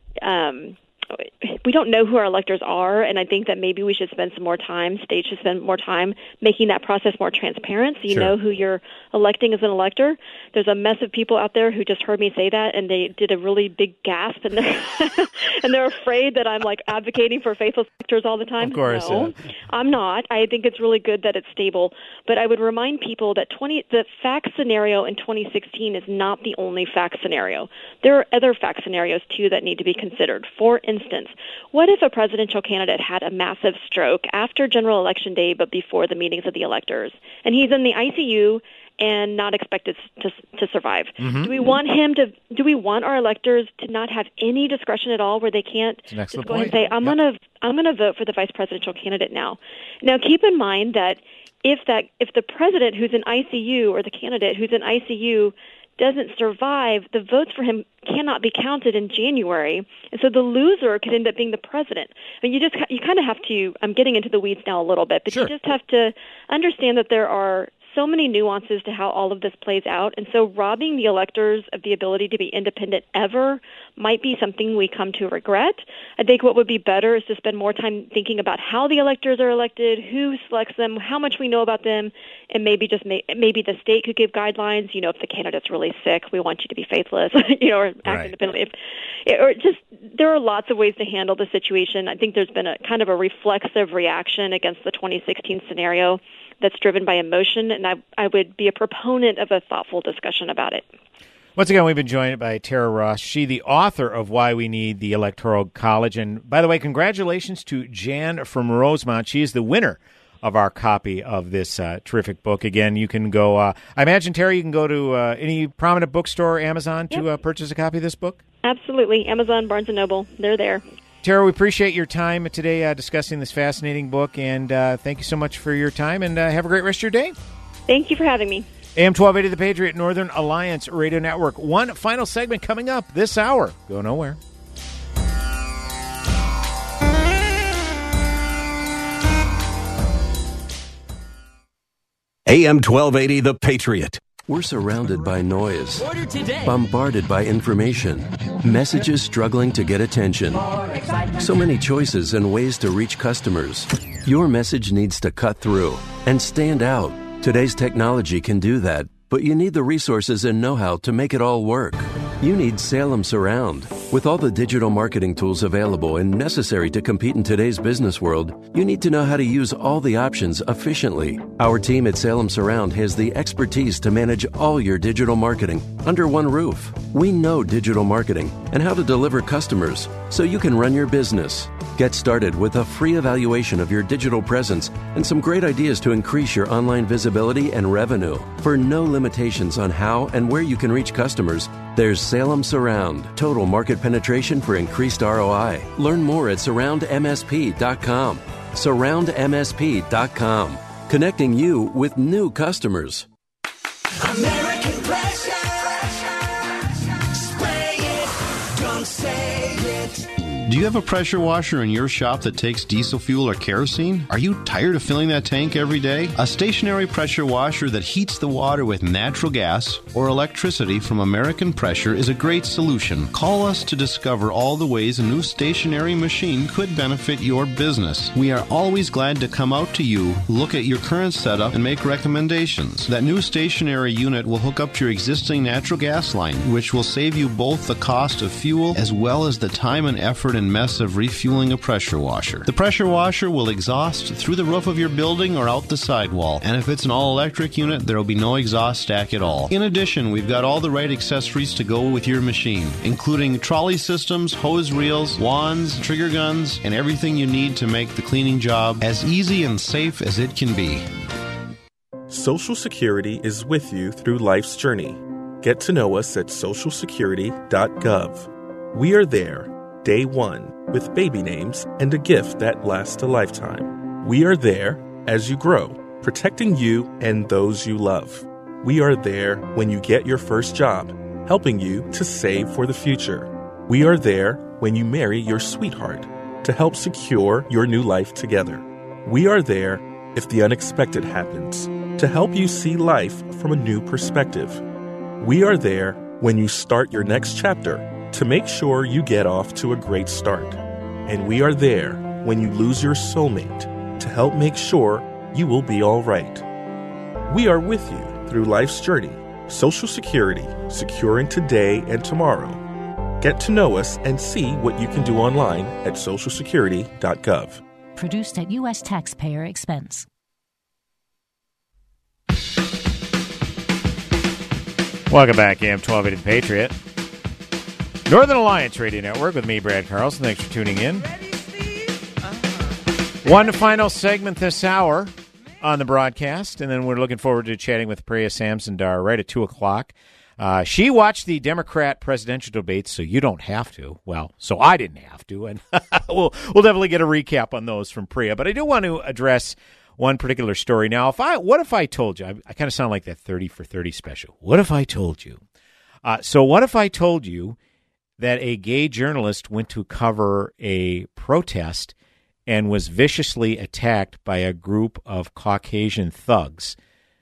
S2: we don't know who our electors are, and I think that maybe we should spend some more time, states should spend more time making that process more transparent so you know who you're electing as an elector. There's a mess of people out there who just heard me say that, and they did a really big gasp, and they're afraid that I'm like advocating for faithless electors all the time.
S12: Of course.
S2: No, I'm not. I think it's really good that it's stable, but I would remind people that the fact scenario in 2016 is not the only fact scenario. There are other fact scenarios, too, that need to be considered. For instance, what if a presidential candidate had a massive stroke after General Election Day but before the meetings of the electors, and he's in the ICU and not expected to survive?
S12: Mm-hmm.
S2: Do we want our electors to not have any discretion at all, where they can't just go ahead and say, I'm going to vote for the vice presidential candidate now? Now, keep in mind that if the president who's in ICU or the candidate who's in ICU doesn't survive, the votes for him cannot be counted in January, and so the loser could end up being the president. I mean, you kind of have to. I'm getting into the weeds now a little bit, but you just have to understand that there are so many nuances to how all of this plays out, and so robbing the electors of the ability to be independent ever might be something we come to regret. I think what would be better is to spend more time thinking about how the electors are elected, who selects them, how much we know about them, and maybe the state could give guidelines. You know, if the candidate's really sick, we want you to be faithless, or act independently. There are lots of ways to handle the situation. I think there's been a kind of a reflexive reaction against the 2016 scenario that's driven by emotion, and I would be a proponent of a thoughtful discussion about it.
S12: Once again, we've been joined by Tara Ross. She, the author of Why We Need the Electoral College. And by the way, congratulations to Jan from Rosemont. She is the winner of our copy of this terrific book. Again, you can go, I imagine, Tara, you can go to any prominent bookstore or Amazon to purchase a copy of this book?
S2: Absolutely. Amazon, Barnes & Noble, they're there.
S12: Tara, we appreciate your time today discussing this fascinating book, and thank you so much for your time, and have a great rest of your day.
S2: Thank you for having me.
S12: AM 1280 The Patriot, Northern Alliance Radio Network. One final segment coming up this hour. Go nowhere.
S19: AM 1280 The Patriot. We're surrounded by noise, bombarded by information, messages struggling to get attention. So many choices and ways to reach customers. Your message needs to cut through and stand out. Today's technology can do that, but you need the resources and know-how to make it all work. You need Salem Surround. With all the digital marketing tools available and necessary to compete in today's business world, you need to know how to use all the options efficiently. Our team at Salem Surround has the expertise to manage all your digital marketing under one roof. We know digital marketing and how to deliver customers so you can run your business. Get started with a free evaluation of your digital presence and some great ideas to increase your online visibility and revenue. For no limitations on how and where you can reach customers, there's Salem Surround. Total market penetration for increased ROI. Learn more at surroundmsp.com. Surroundmsp.com. Connecting you with new customers.
S1: American pressure. Spray it, don't say it.
S3: Do you have a pressure washer in your shop that takes diesel fuel or kerosene? Are you tired of filling that tank every day? A stationary pressure washer that heats the water with natural gas or electricity from American Pressure is a great solution. Call us to discover all the ways a new stationary machine could benefit your business. We are always glad to come out to you, look at your current setup, and make recommendations. That new stationary unit will hook up to your existing natural gas line, which will save you both the cost of fuel as well as the time and effort and mess of refueling a pressure washer. The pressure washer will exhaust through the roof of your building or out the sidewall, and if it's an all-electric unit, there will be no exhaust stack at all. In addition, we've got all the right accessories to go with your machine, including trolley systems, hose reels, wands, trigger guns, and everything you need to make the cleaning job as easy and safe as it can be.
S4: Social Security is with you through life's journey. Get to know us at socialsecurity.gov. We are there, day one, with baby names and a gift that lasts a lifetime. We are there as you grow, protecting you and those you love. We are there when you get your first job, helping you to save for the future. We are there when you marry your sweetheart, to help secure your new life together. We are there if the unexpected happens, to help you see life from a new perspective. We are there when you start your next chapter, to make sure you get off to a great start. And we are there when you lose your soulmate, to help make sure you will be all right. We are with you through life's journey. Social Security, securing today and tomorrow. Get to know us and see what you can do online at socialsecurity.gov.
S5: Produced at U.S. taxpayer expense.
S12: Welcome back, AM 1280 The Patriot. Northern Alliance Radio Network with me, Brad Carlson. Thanks for tuning in. One final segment this hour on the broadcast, and then we're looking forward to chatting with Priya Samsundar right at 2 o'clock. She watched the Democrat presidential debates, so you don't have to. Well, so I didn't have to, and we'll definitely get a recap on those from Priya. But I do want to address one particular story. Now, what if I told you? I kind of sound like that 30 for 30 special. What if I told you? So what if I told you that a gay journalist went to cover a protest and was viciously attacked by a group of Caucasian thugs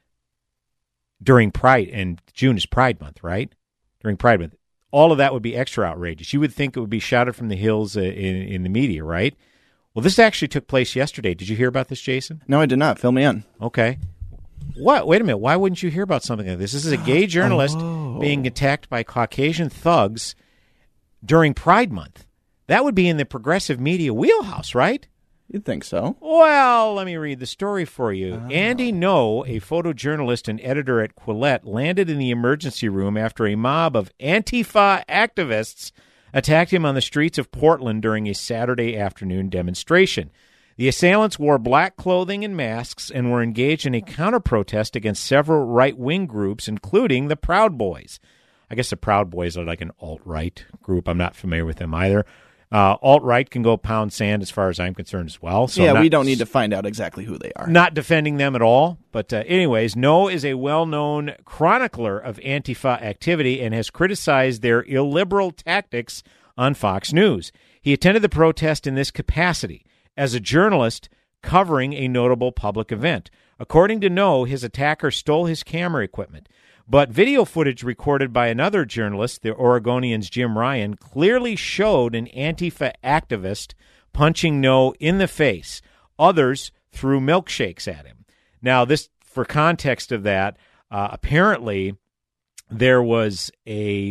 S12: during Pride, and June is Pride Month, right? During Pride Month. All of that would be extra outrageous. You would think it would be shouted from the hills in the media, right? Well, this actually took place yesterday. Did you hear about this, Jason?
S8: No, I did not. Fill me in.
S12: Okay. What? Wait a minute. Why wouldn't you hear about something like this? This is a gay journalist being attacked by Caucasian thugs during Pride Month. That would be in the progressive media wheelhouse, right?
S8: You'd think so.
S12: Well, let me read the story for you. Andy No, a photojournalist and editor at Quillette, landed in the emergency room after a mob of Antifa activists attacked him on the streets of Portland during a Saturday afternoon demonstration. The assailants wore black clothing and masks and were engaged in a counter-protest against several right-wing groups, including the Proud Boys. I guess the Proud Boys are like an alt-right group. I'm not familiar with them either. Alt-right can go pound sand as far as I'm concerned as well. So
S8: yeah, we don't need to find out exactly who they are.
S12: Not defending them at all. But anyways, No is a well-known chronicler of Antifa activity and has criticized their illiberal tactics on Fox News. He attended the protest in this capacity, as a journalist covering a notable public event. According to No, his attacker stole his camera equipment. But video footage recorded by another journalist, the Oregonian's Jim Ryan, clearly showed an Antifa activist punching No in the face. Others threw milkshakes at him. Now, this, for context of that, apparently there were some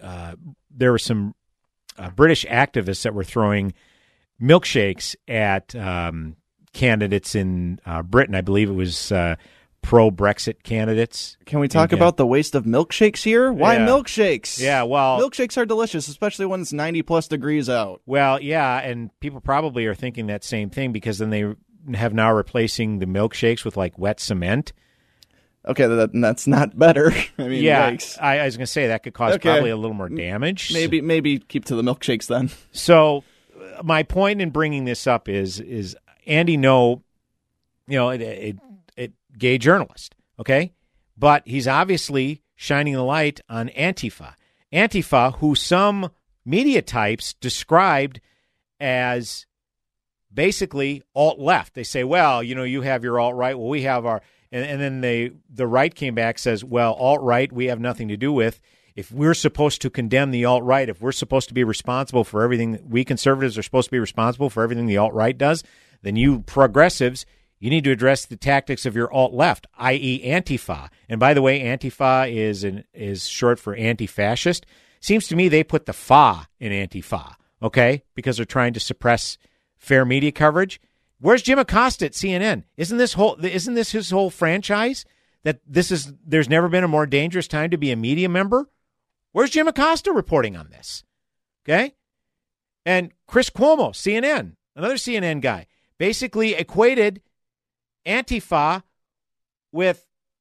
S12: British activists that were throwing milkshakes at candidates in Britain. I believe it was pro-Brexit candidates.
S8: Can we talk about the waste of milkshakes here? Why milkshakes?
S12: Yeah, well...
S8: milkshakes are delicious, especially when it's 90-plus degrees out.
S12: Well, yeah, and people probably are thinking that same thing because then they have now replacing the milkshakes with, like, wet cement.
S8: Okay, that's not better. I mean,
S12: yeah,
S8: yikes.
S12: I was going to say that could cause probably a little more damage.
S8: Maybe keep to the milkshakes then.
S12: So my point in bringing this up is Andy No, a gay journalist, okay? But he's obviously shining the light on Antifa. Antifa, who some media types described as basically alt-left. They say, well, you have your alt-right, well, we have our... And then the right came back, says, well, alt-right we have nothing to do with. If we're supposed to condemn the alt-right, if we're supposed to be responsible for everything, we conservatives are supposed to be responsible for everything the alt-right does, then you progressives, you need to address the tactics of your alt-left, i.e. Antifa. And by the way, Antifa is short for anti-fascist. Seems to me they put the fa in Antifa, okay, because they're trying to suppress fair media coverage. Where's Jim Acosta at CNN? Isn't this his whole franchise? That there's never been a more dangerous time to be a media member? Where's Jim Acosta reporting on this? Okay? And Chris Cuomo, CNN, another CNN guy, basically equated Antifa with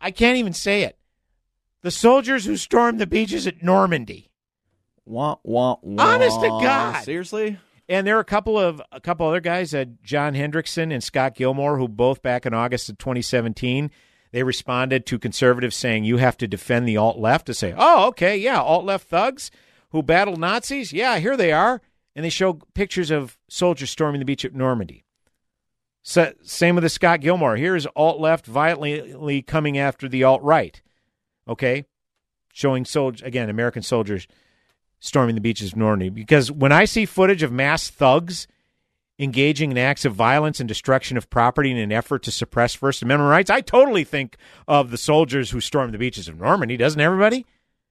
S12: I can't even say it. The soldiers who stormed the beaches at Normandy.
S8: Wah, wah, wah.
S12: Honest to God.
S8: Seriously?
S12: And there are a couple other guys, John Hendrickson and Scott Gilmore, who both back in August of 2017, they responded to conservatives saying you have to defend the alt-left, to say, oh, okay, yeah, alt-left thugs who battled Nazis, yeah, here they are. And they show pictures of soldiers storming the beach at Normandy. So, same with the Scott Gilmore. Here's alt-left violently coming after the alt-right. Okay? Showing, again, American soldiers storming the beaches of Normandy. Because when I see footage of mass thugs engaging in acts of violence and destruction of property in an effort to suppress First Amendment rights, I totally think of the soldiers who stormed the beaches of Normandy, doesn't everybody?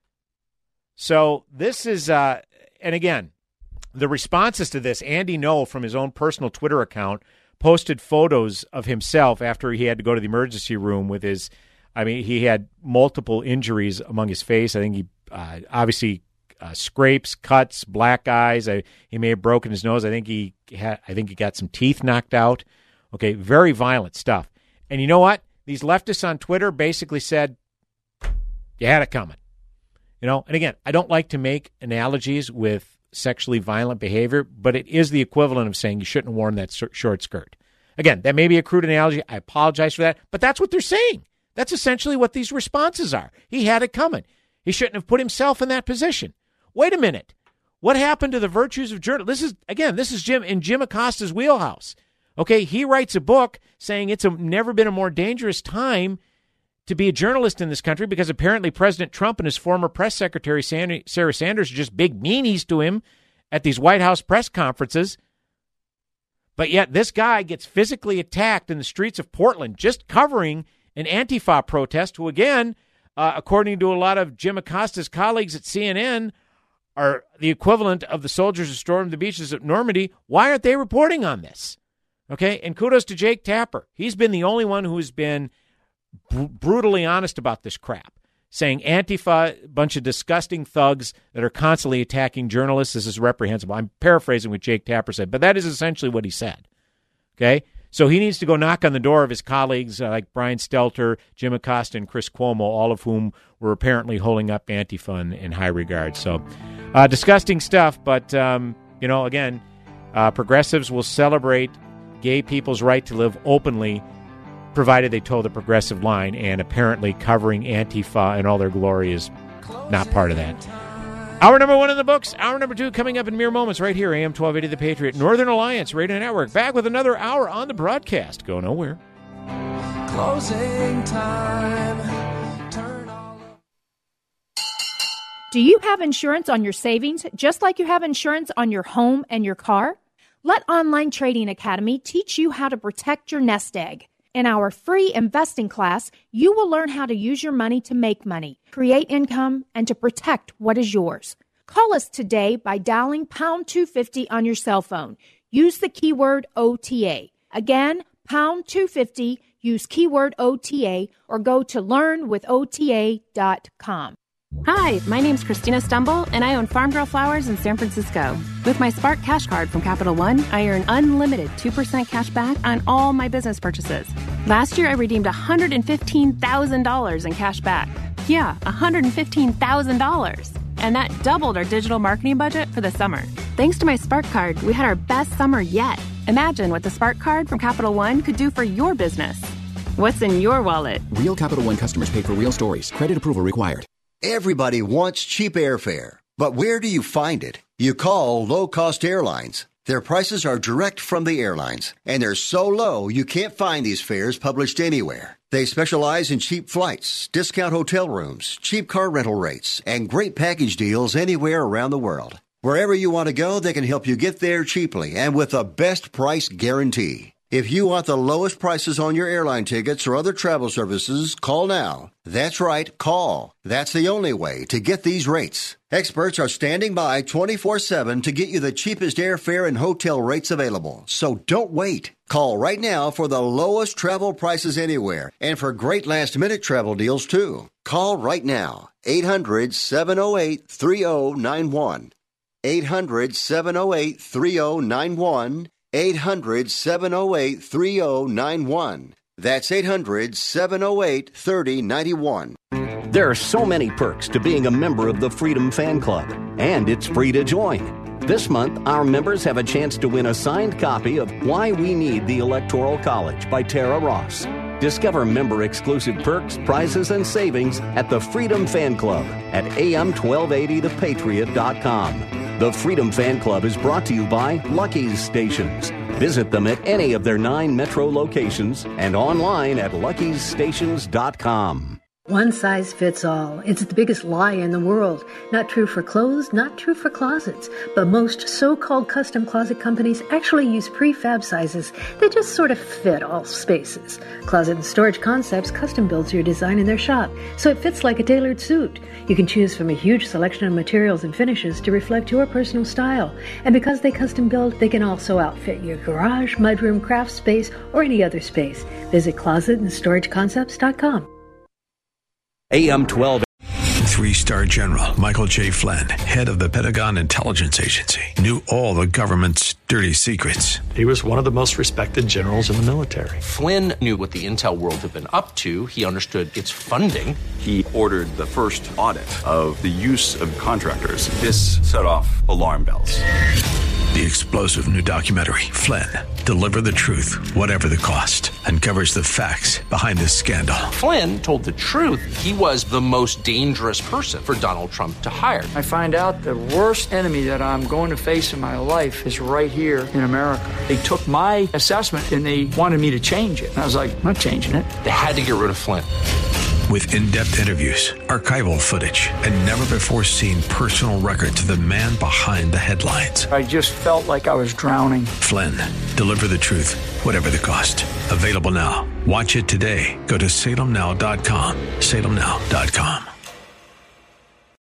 S12: So this is, and again, the responses to this, Andy Knoll from his own personal Twitter account posted photos of himself after he had to go to the emergency room with he had multiple injuries among his face. I think he obviously scrapes, cuts, black eyes. He may have broken his nose. I think he got some teeth knocked out. Okay, very violent stuff. And you know what? These leftists on Twitter basically said, you had it coming. And again, I don't like to make analogies with sexually violent behavior, but it is the equivalent of saying you shouldn't have worn that short skirt. Again, that may be a crude analogy. I apologize for that, but that's what they're saying. That's essentially what these responses are. He had it coming. He shouldn't have put himself in that position. Wait a minute. What happened to the virtues of journalism? This is Jim Acosta's wheelhouse. Okay, he writes a book saying it's never been a more dangerous time to be a journalist in this country because apparently President Trump and his former press secretary, Sarah Sanders, are just big meanies to him at these White House press conferences. But yet this guy gets physically attacked in the streets of Portland just covering an Antifa protest who, again, according to a lot of Jim Acosta's colleagues at CNN, are the equivalent of the soldiers who stormed the beaches at Normandy. Why aren't they reporting on this? Okay, and kudos to Jake Tapper. He's been the only one who's been brutally honest about this crap, saying Antifa, a bunch of disgusting thugs that are constantly attacking journalists. This is reprehensible. I'm paraphrasing what Jake Tapper said, but that is essentially what he said. Okay? So he needs to go knock on the door of his colleagues like Brian Stelter, Jim Acosta, and Chris Cuomo, all of whom were apparently holding up Antifa in high regard. So disgusting stuff, but, again, progressives will celebrate gay people's right to live openly provided they toe the progressive line, and apparently covering Antifa in all their glory is not part of that. Hour number 1 in the books. Hour number 2 coming up in mere moments right here, AM 1280 The Patriot, Northern Alliance Radio Network. Back with another hour on the broadcast. Go nowhere.
S1: Closing time.
S6: Do you have insurance on your savings just like you have insurance on your home and your car? Let Online Trading Academy teach you how to protect your nest egg. In our free investing class, you will learn how to use your money to make money, create income, and to protect what is yours. Call us today by dialing pound 250 on your cell phone. Use the keyword OTA. Again, pound 250, use keyword OTA, or go to learnwithota.com.
S7: Hi, my name's Christina Stumble, and I own Farm Girl Flowers in San Francisco. With my Spark Cash Card from Capital One, I earn unlimited 2% cash back on all my business purchases. Last year, I redeemed $115,000 in cash back. Yeah, $115,000. And that doubled our digital marketing budget for the summer. Thanks to my Spark Card, we had our best summer yet. Imagine what the Spark Card from Capital One could do for your business. What's in your wallet?
S23: Real Capital One customers pay for real stories. Credit approval required.
S24: Everybody wants cheap airfare, but where do you find it? You call low-cost airlines. Their prices are direct from the airlines, and they're so low you can't find these fares published anywhere. They specialize in cheap flights, discount hotel rooms, cheap car rental rates, and great package deals anywhere around the world. Wherever you want to go, they can help you get there cheaply and with a best price guarantee. If you want the lowest prices on your airline tickets or other travel services, call now. That's right, call. That's the only way to get these rates. Experts are standing by 24/7 to get you the cheapest airfare and hotel rates available. So don't wait. Call right now for the lowest travel prices anywhere and for great last-minute travel deals, too. Call right now. 800-708-3091. 800-708-3091. 800-708-3091. That's 800-708-3091.
S9: There are so many perks to being a member of the Freedom Fan Club, and it's free to join. This month, our members have a chance to win a signed copy of Why We Need the Electoral College by Tara Ross. Discover member-exclusive perks, prizes, and savings at the Freedom Fan Club at am1280thepatriot.com. The Freedom Fan Club is brought to you by Lucky's Stations. Visit them at any of their 9 metro locations and online at luckystations.com.
S10: One size fits all. It's the biggest lie in the world. Not true for clothes, not true for closets. But most so-called custom closet companies actually use prefab sizes that just sort of fit all spaces. Closet and Storage Concepts custom builds your design in their shop, so it fits like a tailored suit. You can choose from a huge selection of materials and finishes to reflect your personal style. And because they custom build, they can also outfit your garage, mudroom, craft space, or any other space. Visit closetandstorageconcepts.com.
S11: AM 12. 3-star General Michael J. Flynn, head of the Pentagon Intelligence Agency, knew all the government's dirty secrets.
S13: He was one of the most respected generals in the military.
S25: Flynn knew what the intel world had been up to. He understood its funding.
S26: He ordered the first audit of the use of contractors. This set off alarm bells.
S11: The explosive new documentary, Flynn, Deliver the Truth, Whatever the Cost, uncovers the facts behind this scandal.
S25: Flynn told the truth. He was the most dangerous person for Donald Trump to hire.
S27: I find out the worst enemy that I'm going to face in my life is right here in America. They took my assessment and they wanted me to change it. And I was like, I'm not changing it.
S25: They had to get rid of Flynn.
S11: With in-depth interviews, archival footage, and never-before-seen personal records of the man behind the headlines.
S27: I just felt like I was drowning.
S11: Flynn, Deliver the Truth, Whatever the Cost. Available now. Watch it today. Go to salemnow.com. salemnow.com.